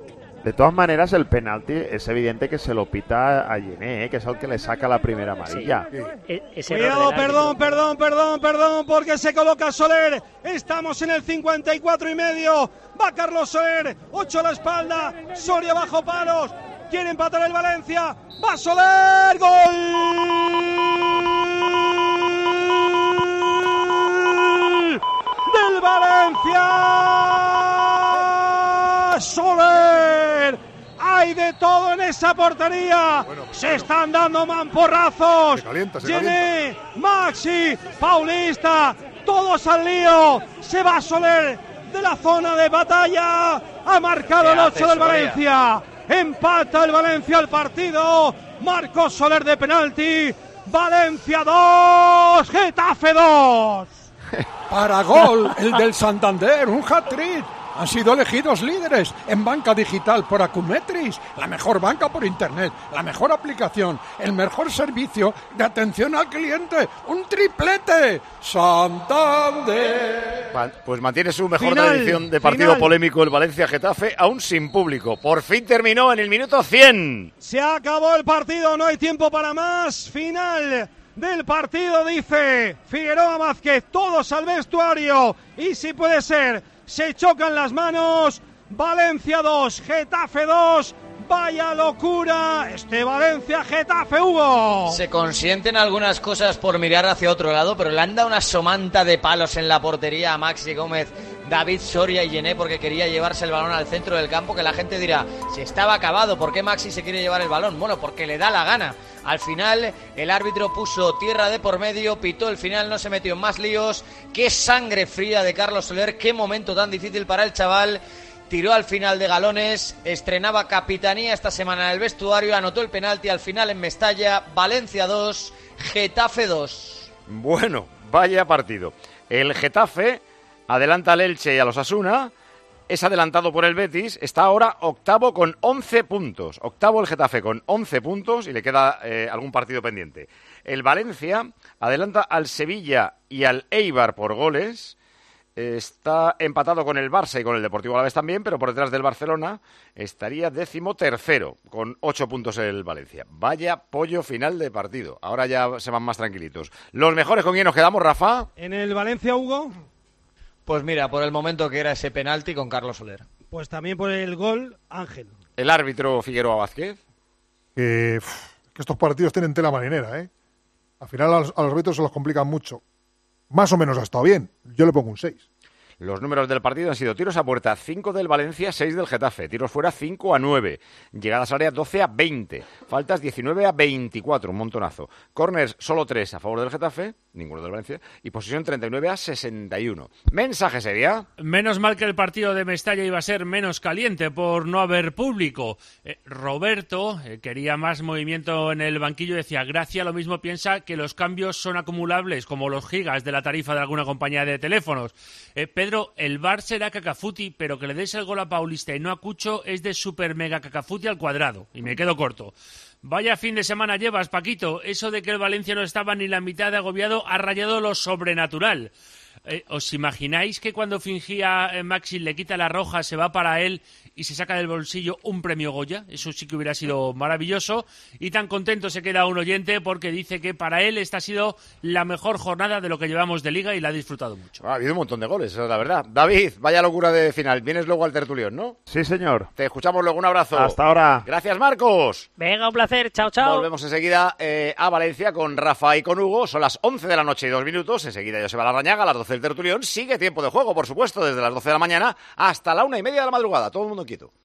De todas maneras, el penalti es evidente que se lo pita a Yené, ¿eh? Que es el que le saca la primera amarilla. Sí. Sí. Cuidado, perdón, perdón, perdón, perdón, porque se coloca Soler. Estamos en el cincuenta y cuatro y medio. Va Carlos Soler, ocho a la espalda. Soria bajo palos. Quiere empatar el Valencia. Va Soler, gol del Valencia. Soler. Hay de todo en esa portería. Bueno, se bueno. están dando mamporrazos. Se calienta, se Yené, Maxi, Paulista, todos al lío. Se va Soler de la zona de batalla. Ha marcado el ocho del Valencia. Empata el Valencia el partido. Marcó Soler de penalti. Valencia dos, Getafe dos. Para gol, el del Santander, un hat-trick. Han sido elegidos líderes en banca digital por Acumetris, la mejor banca por internet, la mejor aplicación, el mejor servicio de atención al cliente. ¡Un triplete! ¡Santander! Pues mantiene su mejor Final, tradición de partido final. polémico el Valencia-Getafe, aún sin público. Por fin terminó en el minuto cien. Se acabó el partido, no hay tiempo para más. Final del partido, dice Figueroa Vázquez. Todos al vestuario y si puede ser, se chocan las manos. Valencia dos, Getafe dos. Vaya locura este Valencia-Getafe, Hugo. Se consienten algunas cosas por mirar hacia otro lado, pero le han dado una somanta de palos en la portería a Maxi Gómez, David Soria y Yené, porque quería llevarse el balón al centro del campo, que la gente dirá, si estaba acabado, ¿por qué Maxi se quiere llevar el balón? Bueno, porque le da la gana. Al final, el árbitro puso tierra de por medio, pitó el final, no se metió en más líos. Qué sangre fría de Carlos Soler, qué momento tan difícil para el chaval. Tiró al final de galones, estrenaba capitanía esta semana en el vestuario, anotó el penalti al final en Mestalla. Valencia dos, Getafe dos. Bueno, vaya partido. El Getafe adelanta al Elche y a los Osasuna, es adelantado por el Betis, está ahora octavo con once puntos. Octavo el Getafe con once puntos y le queda eh, algún partido pendiente. El Valencia adelanta al Sevilla y al Eibar por goles. Está empatado con el Barça y con el Deportivo Alavés también, pero por detrás del Barcelona estaría décimo tercero, con ocho puntos el Valencia. Vaya pollo final de partido. Ahora ya se van más tranquilitos. ¿Los mejores con quién nos quedamos, Rafa? En el Valencia, Hugo. Pues mira, por el momento que era ese penalti con Carlos Soler. Pues también por el gol, Ángel. El árbitro Figueroa Vázquez. Eh, que estos partidos tienen tela marinera, ¿eh? Al final a los, a los árbitros se los complican mucho. Más o menos ha estado bien. Yo le pongo un seis. Los números del partido han sido tiros a puerta cinco del Valencia, seis del Getafe. Tiros fuera cinco a nueve. Llegadas al área doce a veinte. Faltas diecinueve a veinticuatro, un montonazo. Corners solo tres a favor del Getafe, ninguno del Valencia. Y posesión treinta y nueve a sesenta y uno. Mensaje sería... Menos mal que el partido de Mestalla iba a ser menos caliente por no haber público. Eh, Roberto eh, quería más movimiento en el banquillo. Decía, Gracia lo mismo piensa que los cambios son acumulables como los gigas de la tarifa de alguna compañía de teléfonos. Eh, Pedro, el V A R será cacafuti, pero que le des el gol a Paulista y no a Cucho es de super mega cacafuti al cuadrado. Y me quedo corto. Vaya fin de semana llevas, Paquito. Eso de que el Valencia no estaba ni la mitad de agobiado ha rayado lo sobrenatural. Eh, ¿Os imagináis que cuando fingía eh, Maxi le quita la roja, se va para él y se saca del bolsillo un premio Goya? Eso sí que hubiera sido maravilloso. Y tan contento se queda un oyente porque dice que para él esta ha sido la mejor jornada de lo que llevamos de Liga y la ha disfrutado mucho. Ha habido un montón de goles, eso es la verdad. David, vaya locura de final. Vienes luego al tertulión, ¿no? Sí, señor. Te escuchamos luego. Un abrazo. Hasta ahora. Gracias, Marcos. Venga, un placer. Chao, chao. Volvemos enseguida eh, a Valencia con Rafa y con Hugo. Son las once de la noche y dos minutos. Enseguida Joseba Larrañaga, a las doce del tertulión. Sigue tiempo de juego, por supuesto, desde las doce de la mañana hasta la una y media de la madrugada. Todo el mundo quieto.